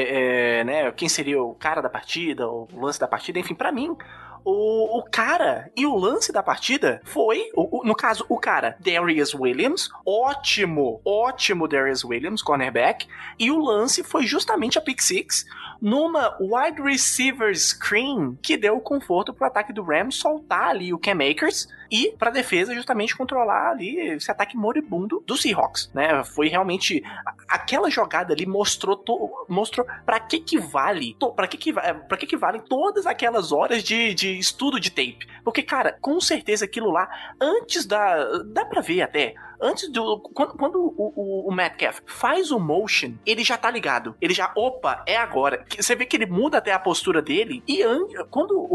E: é, é, né, quem seria o cara da partida, o lance da partida, enfim, pra mim O, o cara e o lance da partida foi, o, o, no caso, o cara, Darius Williams, ótimo, ótimo Darius Williams, cornerback, e o lance foi justamente a pick six numa wide receiver screen que deu conforto pro ataque do Rams soltar ali o Cam Akers e pra defesa justamente controlar ali esse ataque moribundo do Seahawks, né? Foi realmente aquela jogada ali mostrou to, mostrou pra que que vale, to, pra que que pra que que valem todas aquelas horas de, de estudo de tape, porque cara, com certeza aquilo lá antes da, dá pra ver até antes do, quando, quando o, o, o Metcalf faz o motion, ele já tá ligado, ele já, opa, é agora. Você vê que ele muda até a postura dele e an, quando o,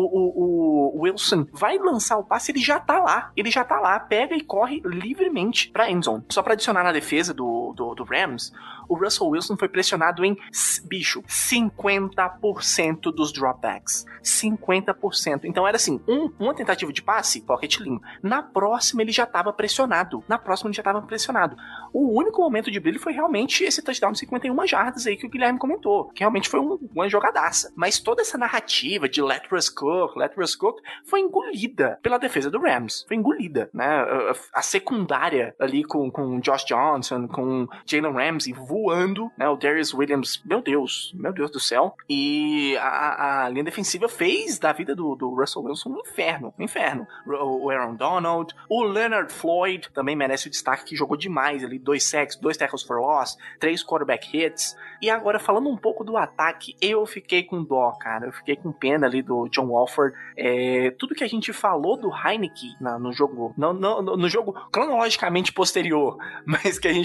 E: o, o Wilson vai lançar o passe, ele já tá lá, ele já tá lá, pega e corre livremente pra endzone. Só pra adicionar na defesa do, do, do Rams, o Russell Wilson foi pressionado em, bicho, cinquenta por cento dos dropbacks. cinquenta por cento. Então era assim, um, uma tentativa de passe, pocket limpo. Na próxima ele já tava pressionado. Na próxima ele já tava pressionado. O único momento de brilho foi realmente esse touchdown de cinquenta e uma jardas aí que o Guilherme comentou. Que realmente foi um, uma jogadaça. Mas toda essa narrativa de let Russ cook, let Russ cook, foi engolida pela defesa do Rams. Foi engolida, né? A, a secundária ali com, com Josh Johnson, com Jalen Ramsey voando, né? O Darius Williams, meu Deus, meu Deus do céu. E a, a linha defensiva fez da vida do, do Russell Wilson um inferno, um inferno. O Aaron Donald, o Leonard Floyd também merece o destaque, que jogou demais ali, dois sacks, dois tackles for loss, três quarterback hits. E agora, falando um pouco do ataque, eu fiquei com dó, cara, eu fiquei com pena ali do John Wolford. É, tudo que a gente falou do Heinicke na, no jogo, no, no, no jogo cronologicamente posterior, mas que a gente comentou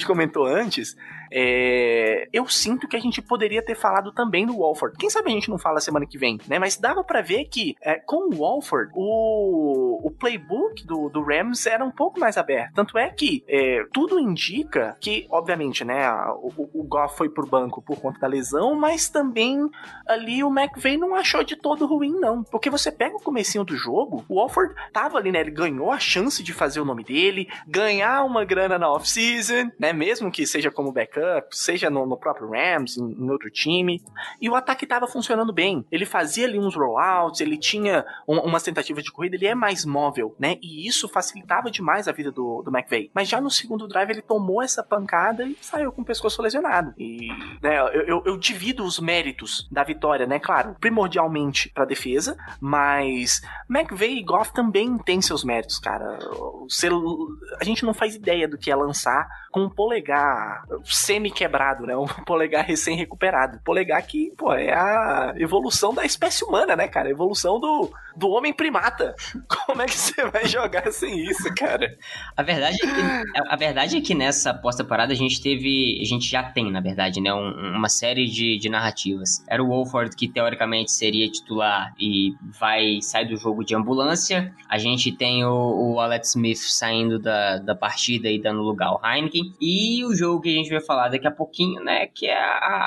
E: falado antes, é... eu sinto que a gente poderia ter falado também do Walford. Quem sabe a gente não fala semana que vem, né? Mas dava pra ver que é, com o Walford, o, o playbook do, do Rams era um pouco mais aberto. Tanto é que é, tudo indica que, obviamente, né, o, o Goff foi pro banco por conta da lesão, mas também ali o McVay não achou de todo ruim, não. Porque você pega o comecinho do jogo, o Walford tava ali, né? Ele ganhou a chance de fazer o nome dele, ganhar uma grana na off-season, né? Mesmo que seja como backup, seja no, no próprio Rams, em, em outro time. E o ataque tava funcionando bem. Ele fazia ali uns rollouts, ele tinha um, umas tentativas de corrida, ele é mais móvel, né? E isso facilitava demais a vida do, do McVay. Mas já no segundo drive ele tomou essa pancada e saiu com o pescoço lesionado. E, né, eu, eu, eu divido os méritos da vitória, né? Claro, primordialmente pra defesa, mas McVay e Goff também têm seus méritos, cara. A gente não faz ideia do que é lançar com um polegar semi-quebrado, né? Um polegar recém-recuperado. Polegar que, pô, é a evolução da espécie humana, né, cara? A evolução do, do homem primata. Como é que você vai jogar sem isso, cara?
F: A verdade é que, a, a verdade é que nessa pós-temporada a gente teve, a gente já tem, na verdade, né, um, uma série de, de narrativas. Era o Wolford que teoricamente seria titular e vai sair do jogo de ambulância. A gente tem o, o Alex Smith saindo da, da partida e dando lugar ao Heineken. E o jogo que a gente vai falar daqui a pouquinho, né, que é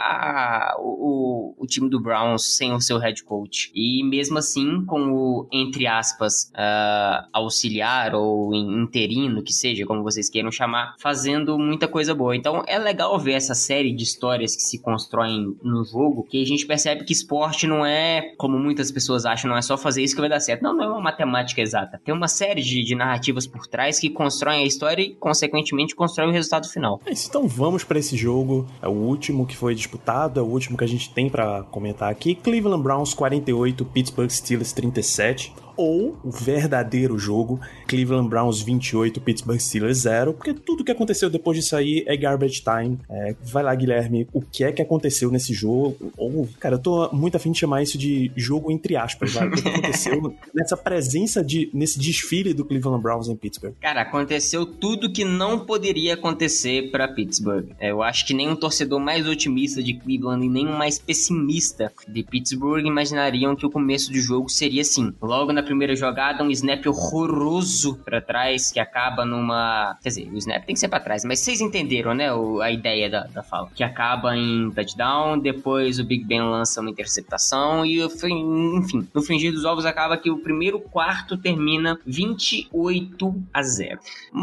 F: a, a, o, o time do Browns sem o seu head coach. E mesmo assim, com o, entre aspas, uh, auxiliar ou interino, que seja, como vocês queiram chamar, fazendo muita coisa boa. Então é legal ver essa série de histórias que se constroem no jogo, que a gente percebe que esporte não é, como muitas pessoas acham, não é só fazer isso que vai dar certo. Não, não é uma matemática exata. Tem uma série de, de narrativas por trás que constroem a história e, consequentemente, constroem o resultado final.
D: É isso, então vamos para esse jogo. É o último que foi disputado, é o último que a gente tem para comentar aqui. Cleveland Browns quarenta e oito, Pittsburgh Steelers trinta e sete. Ou o verdadeiro jogo, Cleveland Browns vinte e oito, Pittsburgh Steelers zero, porque tudo que aconteceu depois disso aí é garbage time. É, vai lá, Guilherme, o que é que aconteceu nesse jogo? Ou, cara, eu tô muito afim de chamar isso de jogo entre aspas, vai. O que aconteceu nessa presença, de, nesse desfile do Cleveland Browns em Pittsburgh?
F: Cara, aconteceu tudo que não poderia acontecer pra Pittsburgh. Eu acho que nem um torcedor mais otimista de Cleveland e nem um mais pessimista de Pittsburgh imaginariam que o começo do jogo seria assim. Logo na primeira jogada, um snap horroroso pra trás, que acaba numa... Quer dizer, o snap tem que ser pra trás, mas vocês entenderam, né, o, a ideia da, da fala. Que acaba em touchdown, depois o Big Ben lança uma interceptação e, enfim, no fringir dos ovos acaba que o primeiro quarto termina vinte e oito a zero.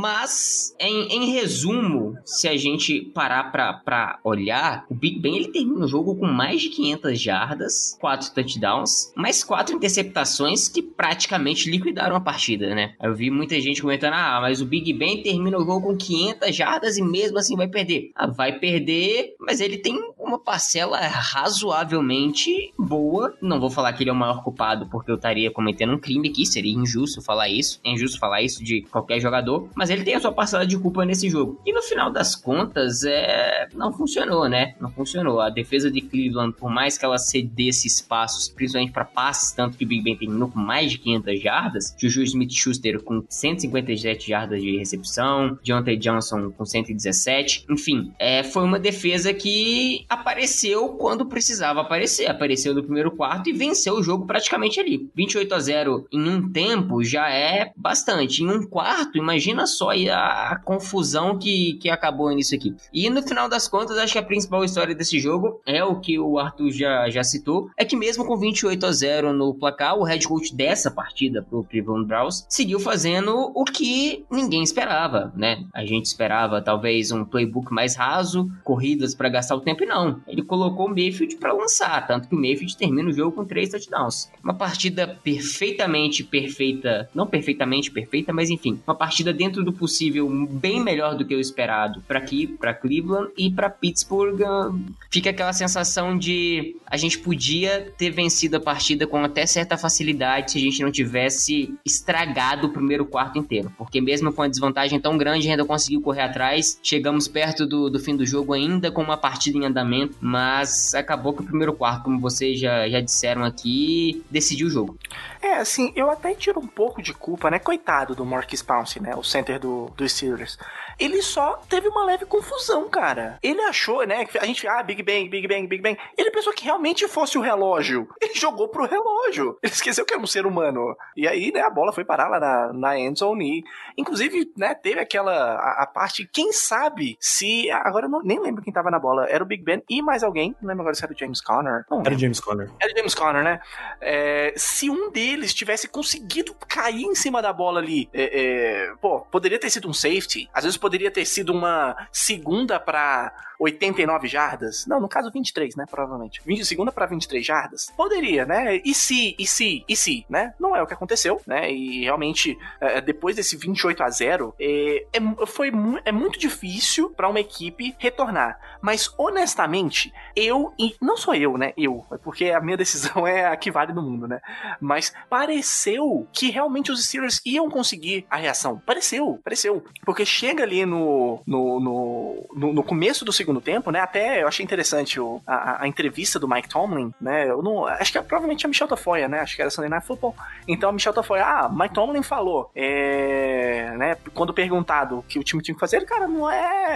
F: Mas, em, em resumo, se a gente parar pra, pra olhar, o Big Ben, ele termina o jogo com mais de quinhentas jardas, quatro touchdowns, mais quatro interceptações que praticamente praticamente liquidaram a partida, né? Eu vi muita gente comentando, ah, mas o Big Ben termina o jogo com quinhentas jardas e mesmo assim vai perder. Ah, vai perder, mas ele tem uma parcela razoavelmente boa. Não vou falar que ele é o maior culpado, porque eu estaria cometendo um crime aqui, seria injusto falar isso, é injusto falar isso de qualquer jogador, mas ele tem a sua parcela de culpa nesse jogo. E no final das contas, é... não funcionou, né? Não funcionou. A defesa de Cleveland, por mais que ela cedesse espaços, principalmente para passes, tanto que o Big Ben terminou com mais de quinhentas jardas, Juju Smith-Schuster com cento e cinquenta e sete jardas de recepção, Deontay Johnson com cento e dezessete, enfim, é, foi uma defesa que apareceu quando precisava aparecer, apareceu no primeiro quarto e venceu o jogo praticamente ali, vinte e oito a zero em um tempo já é bastante, em um quarto, imagina só a, a confusão que, que acabou nisso aqui. E no final das contas, acho que a principal história desse jogo é o que o Arthur já, já citou, é que mesmo com vinte e oito a zero no placar, o head coach dessa partida pro Cleveland Browns seguiu fazendo o que ninguém esperava, né? A gente esperava talvez um playbook mais raso, corridas para gastar o tempo, e não. Ele colocou o Mayfield para lançar, tanto que o Mayfield termina o jogo com três touchdowns. Uma partida perfeitamente perfeita, não perfeitamente perfeita, mas enfim, uma partida dentro do possível bem melhor do que o esperado para aqui, para Cleveland e para Pittsburgh. Fica aquela sensação de a gente podia ter vencido a partida com até certa facilidade se a gente não tivesse estragado o primeiro quarto inteiro, porque mesmo com a desvantagem tão grande ainda conseguiu correr atrás, chegamos perto do, do fim do jogo ainda com uma partida em andamento aproveitamento, mas acabou que o primeiro quarto, como vocês já, já disseram aqui, decidiu o jogo.
E: É, assim, eu até tiro um pouco de culpa, né? Coitado do Marquise Pouncey, né? O center do, do Steelers. Ele só teve uma leve confusão, cara. Ele achou, né? A gente, ah, Big Bang, Big Bang, Big Bang. Ele pensou que realmente fosse o relógio. Ele jogou pro relógio. Ele esqueceu que era um ser humano. E aí, né, a bola foi parar lá na, na endzone. E, inclusive, né, teve aquela, a, a parte, quem sabe se, agora eu não, nem lembro quem tava na bola. Era o Big Ben e mais alguém. Não lembro agora se era o James Conner. Não
D: era o James Conner.
E: Era o James Conner, né? É, se um deles tivesse conseguido cair em cima da bola ali, é, é, pô, poderia ter sido um safety. Às vezes poderia ter sido uma segunda pra oitenta e nove jardas. Não, no caso vinte e três, né? Provavelmente. vinte, segunda pra vinte e três jardas. Poderia, né? E se, e se, e se, né? Não é o que aconteceu, né? E realmente, é, depois desse vinte e oito a zero, é, é, foi mu- é muito difícil pra uma equipe retornar. Mas, honestamente, eu, e não só eu, né? Eu, porque a minha decisão é a que vale no mundo, né? Mas pareceu que realmente os Steelers iam conseguir a reação. Pareceu, pareceu. Porque chega ali no, no, no, no, no começo do segundo tempo, né? Até eu achei interessante o, a, a entrevista do Mike Tomlin, né? Eu não, acho que é, provavelmente a Michelle Tafoya, né? Acho que era Sunday Night Football. Então a Michelle Tafoya, ah, Mike Tomlin falou, é, né? Quando perguntado o que o time tinha que fazer, cara, não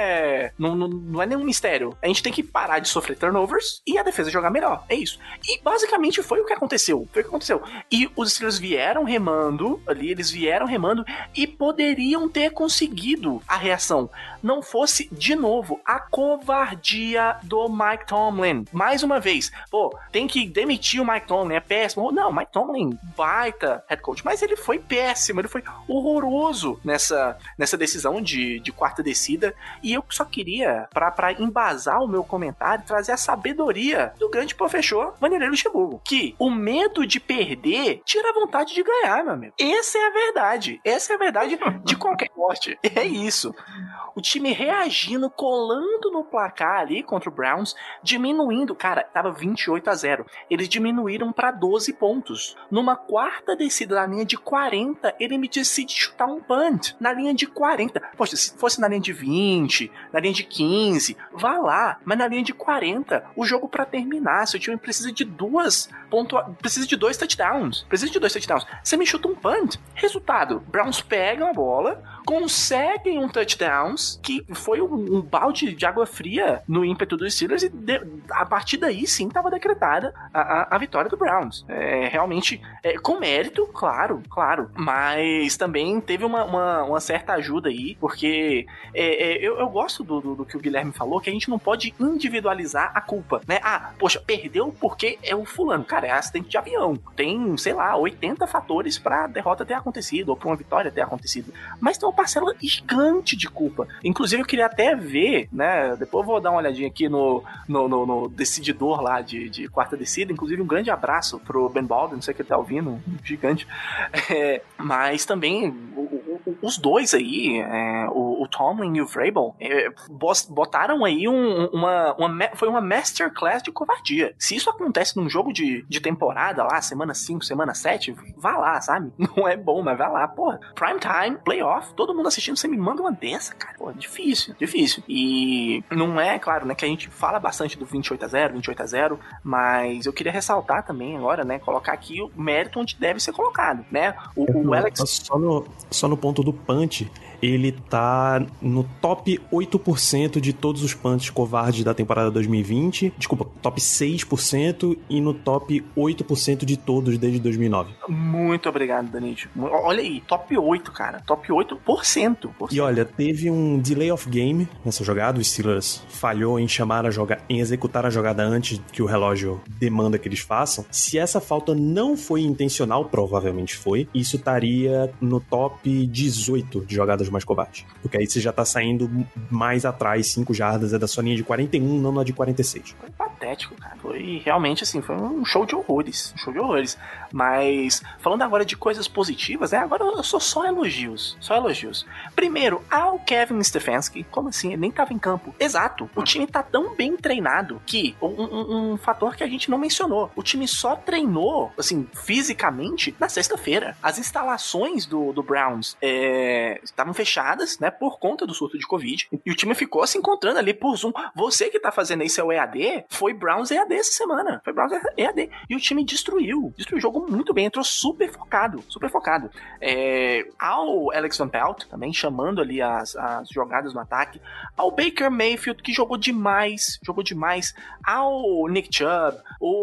E: é, não, não, não é nenhum mistério. A gente tem que parar de sofrer turnovers e a defesa jogar melhor. É isso. E basicamente foi o que aconteceu. Foi o que aconteceu. E os Steelers vieram remando ali, eles vieram remando e poderiam ter conseguido a reação. Não fosse, de novo, a covardia do Mike Tomlin. Mais uma vez, pô, tem que demitir o Mike Tomlin, é péssimo. Não, Mike Tomlin, baita head coach, mas ele foi péssimo, ele foi horroroso nessa, nessa decisão de, de quarta descida, e eu só queria, pra, pra embasar o meu comentário, trazer a sabedoria do grande professor Vanderlei Luxemburgo, que o medo de perder tira a vontade de ganhar, meu amigo. Essa é a verdade, essa é a verdade de qualquer esporte, é isso. O time reagindo, colando no placar ali contra o Browns, diminuindo, cara, tava vinte e oito a zero. Eles diminuíram pra doze pontos. Numa quarta descida na linha de quarenta, ele me decide chutar um punt na linha de quarenta. Poxa, se fosse na linha de vinte, na linha de quinze, vá lá. Mas na linha de quarenta, o jogo pra terminar, seu time precisa de duas pontua... precisa de dois touchdowns. Precisa de dois touchdowns. Você me chuta um punt. Resultado, Browns pegam a bola, conseguem um touchdown, que foi um, um balde de água fria no ímpeto dos Steelers, e de, a partir daí sim estava decretada a, a, a vitória do Browns. É, realmente, é, com mérito, claro, claro, mas também teve uma, uma, uma certa ajuda aí, porque é, é, eu, eu gosto do, do, do que o Guilherme falou, que a gente não pode individualizar a culpa, né? Ah, poxa, perdeu porque é o fulano. Cara, é acidente de avião. Tem, sei lá, oitenta fatores pra derrota ter acontecido, ou pra uma vitória ter acontecido. Mas tem uma parcela gigante de culpa. Inclusive, eu queria até ver, né? Depois eu vou dar uma olhadinha aqui no, no, no, no decididor lá de, de quarta descida. Inclusive, um grande abraço pro Ben Baldwin, não sei se ele tá ouvindo, um gigante. É, mas também, o, o, os dois aí, é, o, o Tomlin e o Vrabel, é, botaram aí um, uma, uma. Foi uma masterclass de covardia. Se isso acontece num jogo de, de temporada lá, semana cinco, semana sete, vá lá, sabe? Não é bom, mas vai lá. Porra, prime time, playoff, todo mundo assistindo, você me manda uma dessa, cara. Pô, difícil, difícil. E não é, claro, né, que a gente fala bastante do vinte e oito a zero, vinte e oito a zero, mas eu queria ressaltar também agora, né, colocar aqui o mérito onde deve ser colocado, né? O, o Alex...
D: Só no, só no ponto do punch, ele tá no top oito por cento de todos os punts covardes da temporada dois mil e vinte, desculpa, top seis por cento e no top oito por cento de todos desde dois mil e nove.
E: Muito obrigado, Danite. Olha aí, top oito, cara, top oito por cento.
D: E olha, teve um delay of game nessa jogada, o Steelers falhou em chamar a jogada, em executar a jogada antes que o relógio demanda que eles façam. Se essa falta não foi intencional, provavelmente foi, isso estaria no top dezoito de jogadas mais covardes. Porque aí você já tá saindo mais atrás, cinco jardas, é da sua linha de quarenta e um, não na de quarenta e seis.
E: Foi patético, cara. Foi realmente assim, foi um show de horrores. Um show de horrores. Mas, falando agora de coisas positivas, né? Agora eu sou só elogios. Só elogios. Primeiro, ao Kevin Stefanski, como assim? Ele nem tava em campo. Exato. O time tá tão bem treinado que um, um, um fator que a gente não mencionou. O time só treinou, assim, fisicamente na sexta-feira. As instalações do, do Browns estavam é, fechadas, né? Por por conta do surto de Covid. E o time ficou se encontrando ali por Zoom. Você que tá fazendo aí seu E A D, foi Browns E A D essa semana. Foi Browns E A D. E o time destruiu. Destruiu o jogo muito bem. Entrou super focado. Super focado. É, ao Alex Van Pelt, também chamando ali as, as jogadas no ataque. Ao Baker Mayfield, que jogou demais. Jogou demais. Ao Nick Chubb.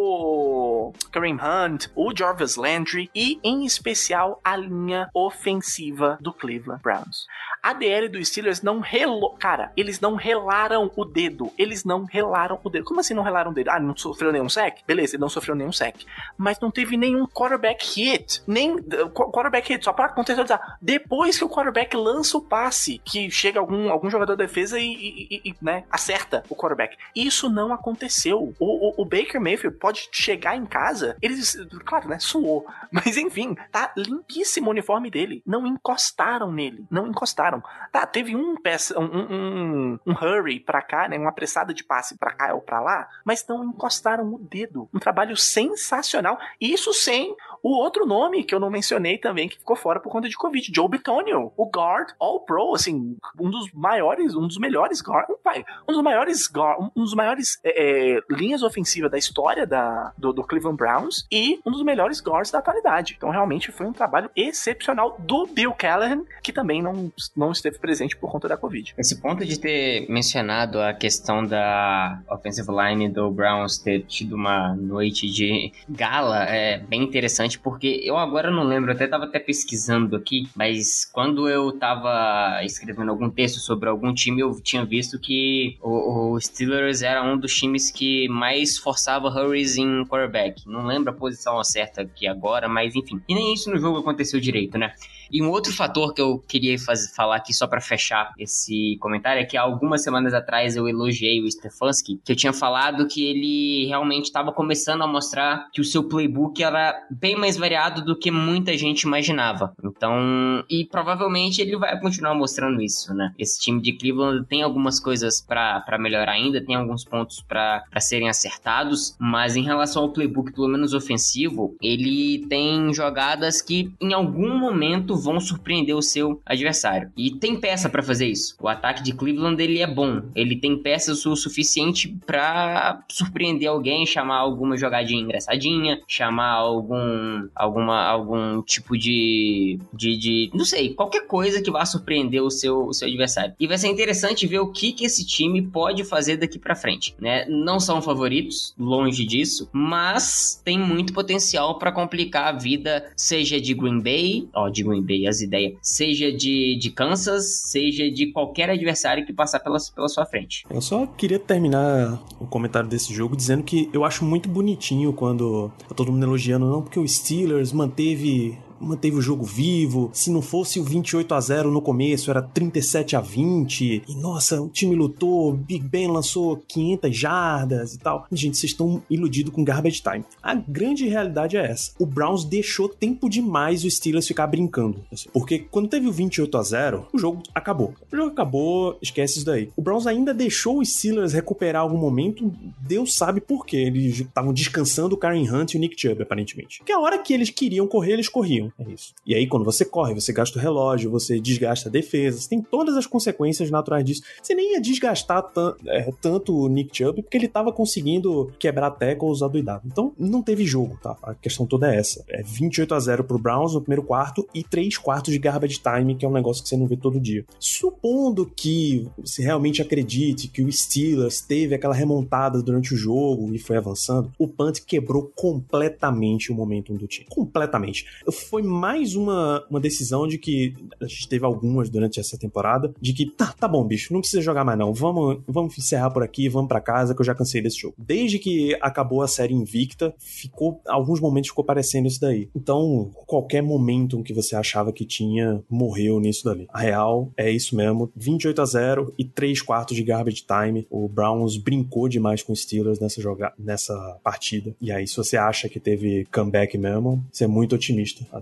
E: O Kareem Hunt. O Jarvis Landry. E, em especial, a linha ofensiva do Cleveland Browns. A D L dos Steelers não relou... Cara, eles não relaram o dedo. Eles não relaram o dedo. Como assim não relaram o dedo? Ah, não sofreu nenhum sack? Beleza, ele não sofreu nenhum sack. Mas não teve nenhum quarterback hit. Nem uh, quarterback hit. Só pra contextualizar. Depois que o quarterback lança o passe, que chega algum, algum jogador da defesa e, e, e, né, acerta o quarterback. Isso não aconteceu. O, o, o Baker Mayfield pode chegar em casa, eles... Claro, né? Suou. Mas enfim, tá limpíssimo o uniforme dele. Não encostaram nele. Não encostaram. Tá, teve um, peça, um, um, um hurry pra cá, né? Uma apressada de passe pra cá ou pra lá, mas não encostaram o dedo. Um trabalho sensacional. Isso sem o outro nome que eu não mencionei também, que ficou fora por conta de Covid. Joe Bitonio, o guard All-Pro, assim, um dos maiores, um dos melhores guard, um, pai, um dos maiores guard, um dos maiores é, é, linhas ofensivas da história da, do, do Cleveland Browns e um dos melhores guards da atualidade. Então, realmente, foi um trabalho excepcional do Bill Callahan, que também não, não esteve presente por conta da Covid.
F: Esse ponto de ter mencionado a questão da offensive line do Browns ter tido uma noite de gala é bem interessante, porque eu agora não lembro, eu até tava até pesquisando aqui, mas quando eu tava escrevendo algum texto sobre algum time, eu tinha visto que o, o Steelers era um dos times que mais forçava hurries em quarterback. Não lembro a posição certa aqui agora, mas enfim. E nem isso no jogo aconteceu direito, né? E um outro fator que eu queria fazer, falar aqui só pra fechar esse comentário é que há algumas semanas atrás eu elogiei o Stefanski, que eu tinha falado que ele realmente estava começando a mostrar que o seu playbook era bem mais variado do que muita gente imaginava. Então, e provavelmente ele vai continuar mostrando isso, né? Esse time de Cleveland tem algumas coisas pra, pra melhorar ainda, tem alguns pontos pra, pra serem acertados, mas em relação ao playbook, pelo menos ofensivo, ele tem jogadas que em algum momento vão surpreender o seu adversário. E tem peça pra fazer isso. O ataque de Cleveland, ele é bom. Ele tem peças o suficiente pra surpreender alguém, chamar alguma jogadinha engraçadinha, chamar algum alguma, algum tipo de, de, de não sei, qualquer coisa que vá surpreender o seu, o seu adversário. E vai ser interessante ver o que, que esse time pode fazer daqui pra frente, né? Não são favoritos, longe disso, mas tem muito potencial pra complicar a vida, seja de Green Bay, ó, de Green Bay, as ideias, seja de, de Kansas, seja de qualquer adversário que passar pela, pela sua frente.
D: Eu só queria terminar o comentário desse jogo dizendo que eu acho muito bonitinho quando tá todo mundo elogiando, não, porque o Steelers manteve... manteve o jogo vivo, se não fosse o vinte e oito a zero no começo, era trinta e sete a vinte, e nossa, o time lutou, Big Ben lançou quinhentas jardas e tal. Gente, vocês estão iludidos com garbage time. A grande realidade é essa. O Browns deixou tempo demais o Steelers ficar brincando, assim, porque quando teve o vinte e oito a zero, o jogo acabou. O jogo acabou, esquece isso daí. O Browns ainda deixou o Steelers recuperar algum momento, Deus sabe por quê. Eles estavam descansando o Kareem Hunt e o Nick Chubb, aparentemente. Porque a hora que eles queriam correr, eles corriam. É isso. E aí, quando você corre, você gasta o relógio, você desgasta a defesa, você tem todas as consequências naturais disso. Você nem ia desgastar t- é, tanto o Nick Chubb, porque ele tava conseguindo quebrar tackles adoidado. Então, não teve jogo, tá? A questão toda é essa. É vinte e oito a zero pro Browns no primeiro quarto e três quartos de garbage time, que é um negócio que você não vê todo dia. Supondo que você realmente acredite que o Steelers teve aquela remontada durante o jogo e foi avançando, o punt quebrou completamente o momentum do time. Completamente. Foi mais uma, uma decisão de que a gente teve algumas durante essa temporada, de que tá, tá bom, bicho, não precisa jogar mais não, vamos, vamos encerrar por aqui, vamos pra casa que eu já cansei desse jogo. Desde que acabou a série invicta, ficou, alguns momentos ficou parecendo isso daí. Então, qualquer momento que você achava que tinha, morreu nisso dali. A real é isso mesmo, vinte e oito a zero e três quartos de garbage time. O Browns brincou demais com os Steelers nessa, joga- nessa partida. E aí, se você acha que teve comeback mesmo, você é muito otimista.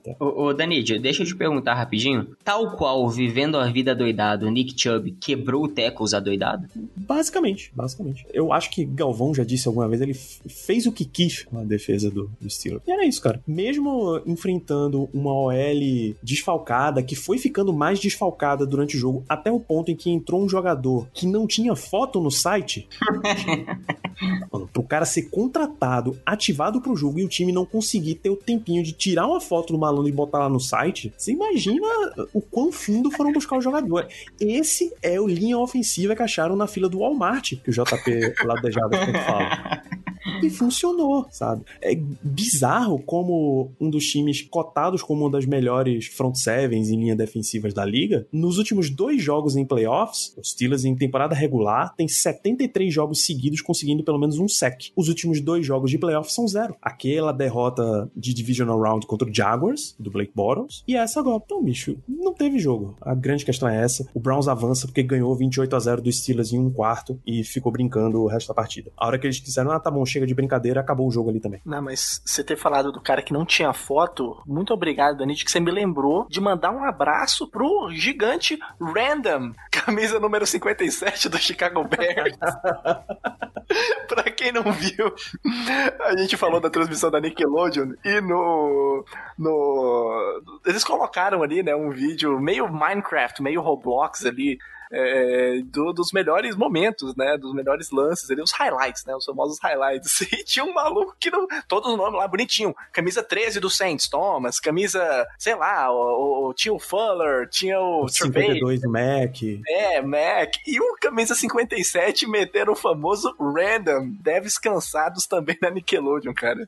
D: até.
F: Ô, ô Danide, deixa eu te perguntar rapidinho. Tal qual Vivendo a Vida Adoidado, Nick Chubb quebrou o tackles adoidado?
D: Basicamente, basicamente. Eu acho que Galvão já disse alguma vez, ele fez o que quis com a defesa do, do Steelers. E era isso, cara. Mesmo enfrentando uma O L desfalcada, que foi ficando mais desfalcada durante o jogo, até o ponto em que entrou um jogador que não tinha foto no site, mano, pro cara ser contratado, ativado pro jogo e o time não conseguir ter o tempinho de tirar uma foto do malandro e botar lá no site, você imagina o quão fundo foram buscar o jogador. Esse é o linha ofensiva que acharam na fila do Walmart, que o J P Ladejada sempre fala. E funcionou, sabe? É bizarro como um dos times cotados como uma das melhores front sevens em linha defensivas da liga, nos últimos dois jogos em playoffs, os Steelers em temporada regular tem setenta e três jogos seguidos conseguindo pelo menos um sack. Os últimos dois jogos de playoffs são zero. Aquela derrota de Divisional Round contra o Jaguars, do Blake Bortles, e essa agora. Então, bicho, não teve jogo. A grande questão é essa. O Browns avança porque ganhou vinte e oito a zero dos Steelers em um quarto e ficou brincando o resto da partida. A hora que eles disseram, ah, tá bom, chega de brincadeira, acabou o jogo ali também.
E: Não, mas você ter falado do cara que não tinha foto, muito obrigado, Danite, que você me lembrou de mandar um abraço pro gigante Random, camisa número cinquenta e sete do Chicago Bears. Pra quem não viu, a gente falou da transmissão da Nickelodeon e no, no eles colocaram ali, né, um vídeo meio Minecraft, meio Roblox ali, É, do, dos melhores momentos, né, dos melhores lances ali, os highlights, né, os famosos highlights, e tinha um maluco que não, todos os nomes lá bonitinho, camisa treze do Saints, Thomas, camisa, sei lá, o, o, tinha o Fuller, tinha o,
D: o cinquenta e dois do Mac,
E: é, Mac, e o camisa cinquenta e sete meteram o famoso Random, devs cansados também na Nickelodeon, cara.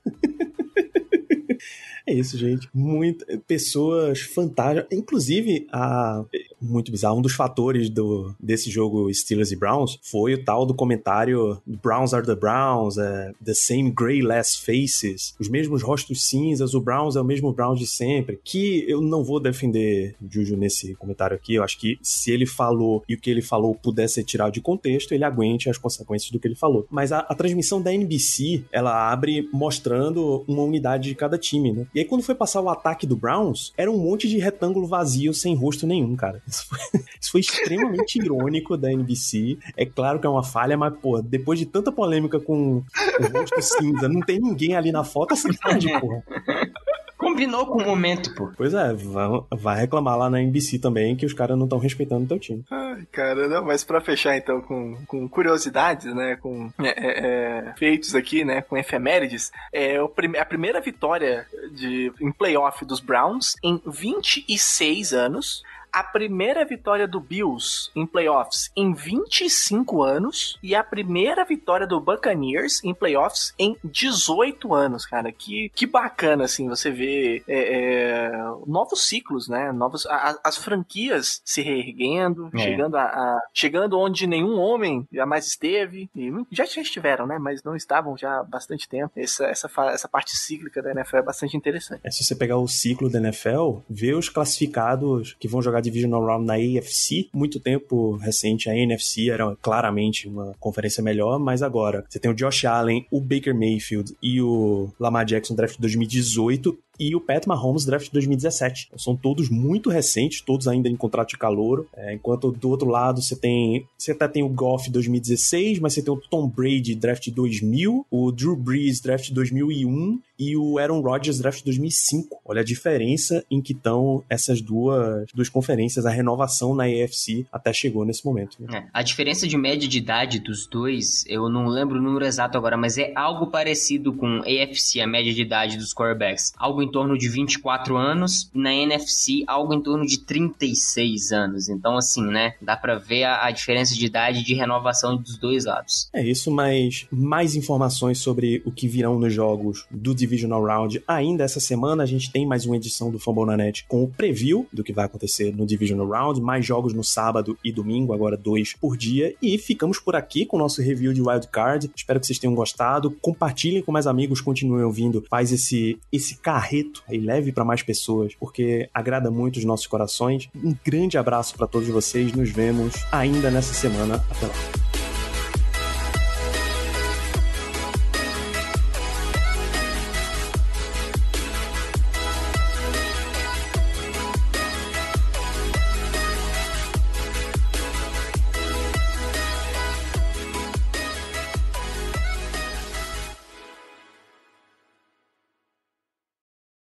D: É isso, gente. Muitas pessoas fantásticas. Inclusive, a... muito bizarro, um dos fatores do... desse jogo Steelers e Browns foi o tal do comentário Browns are the Browns, é... the same gray less faces, os mesmos rostos cinzas, o Browns é o mesmo Browns de sempre, que eu não vou defender Juju nesse comentário aqui. Eu acho que se ele falou e o que ele falou pudesse ser tirado de contexto, ele aguente as consequências do que ele falou. Mas a, a transmissão da N B C, ela abre mostrando uma unidade de cada time, né? E aí, quando foi passar o ataque do Browns, era um monte de retângulo vazio sem rosto nenhum, cara. Isso foi, isso foi extremamente irônico da N B C. É claro que é uma falha, mas, pô, depois de tanta polêmica com o rosto cinza, não tem ninguém ali na foto, é sacanagem, porra.
F: Combinou com o momento, pô.
D: Pois é, vai, vai reclamar lá na N B C também que os caras não estão respeitando o teu time.
E: Ai, cara, não, mas pra fechar então com, com curiosidades, né, com é, é, feitos aqui, né, com efemérides, é o, a primeira vitória de, em playoff dos Browns em vinte e seis anos, a primeira vitória do Bills em playoffs em vinte e cinco anos e a primeira vitória do Buccaneers em playoffs em dezoito anos, cara. Que, que bacana, assim, você vê é, é, novos ciclos, né? Novos, a, as franquias se reerguendo, é. chegando, a, a, chegando onde nenhum homem jamais esteve. E já, já estiveram, né? Mas não estavam já há bastante tempo. Essa, essa, essa parte cíclica da N F L é bastante interessante.
D: É, se você pegar o ciclo da N F L, ver os classificados que vão jogar Divisional Round na A F C, muito tempo recente a N F C era claramente uma conferência melhor, mas agora você tem o Josh Allen, o Baker Mayfield e o Lamar Jackson draft de dois mil e dezoito e o Pat Mahomes draft de dois mil e dezessete. Então, são todos muito recentes, todos ainda em contrato de calouro, é, enquanto do outro lado você tem você até tem o Goff dois mil e dezesseis, mas você tem o Tom Brady draft de dois mil, o Drew Brees draft de dois mil e um e o Aaron Rodgers draft de dois mil e cinco. Olha a diferença em que estão essas duas, duas conferências, a renovação na A F C até chegou nesse momento. Né?
F: É, a diferença de média de idade dos dois, eu não lembro o número exato agora, mas é algo parecido com A F C, a média de idade dos quarterbacks. Algo em torno de vinte e quatro anos, na N F C algo em torno de trinta e seis anos. Então, assim, né, dá pra ver a, a diferença de idade de renovação dos dois lados.
D: É isso, mas mais informações sobre o que virão nos jogos do Divisional Round ainda essa semana. A gente tem mais uma edição do Fumble na Net com o preview do que vai acontecer no Divisional Round, mais jogos no sábado e domingo, agora dois por dia, e ficamos por aqui com o nosso review de Wild Card. Espero que vocês tenham gostado, compartilhem com mais amigos, continuem ouvindo, faz esse, esse carreto aí, leve para mais pessoas, porque agrada muito os nossos corações. Um grande abraço para todos vocês, nos vemos ainda nessa semana, até lá.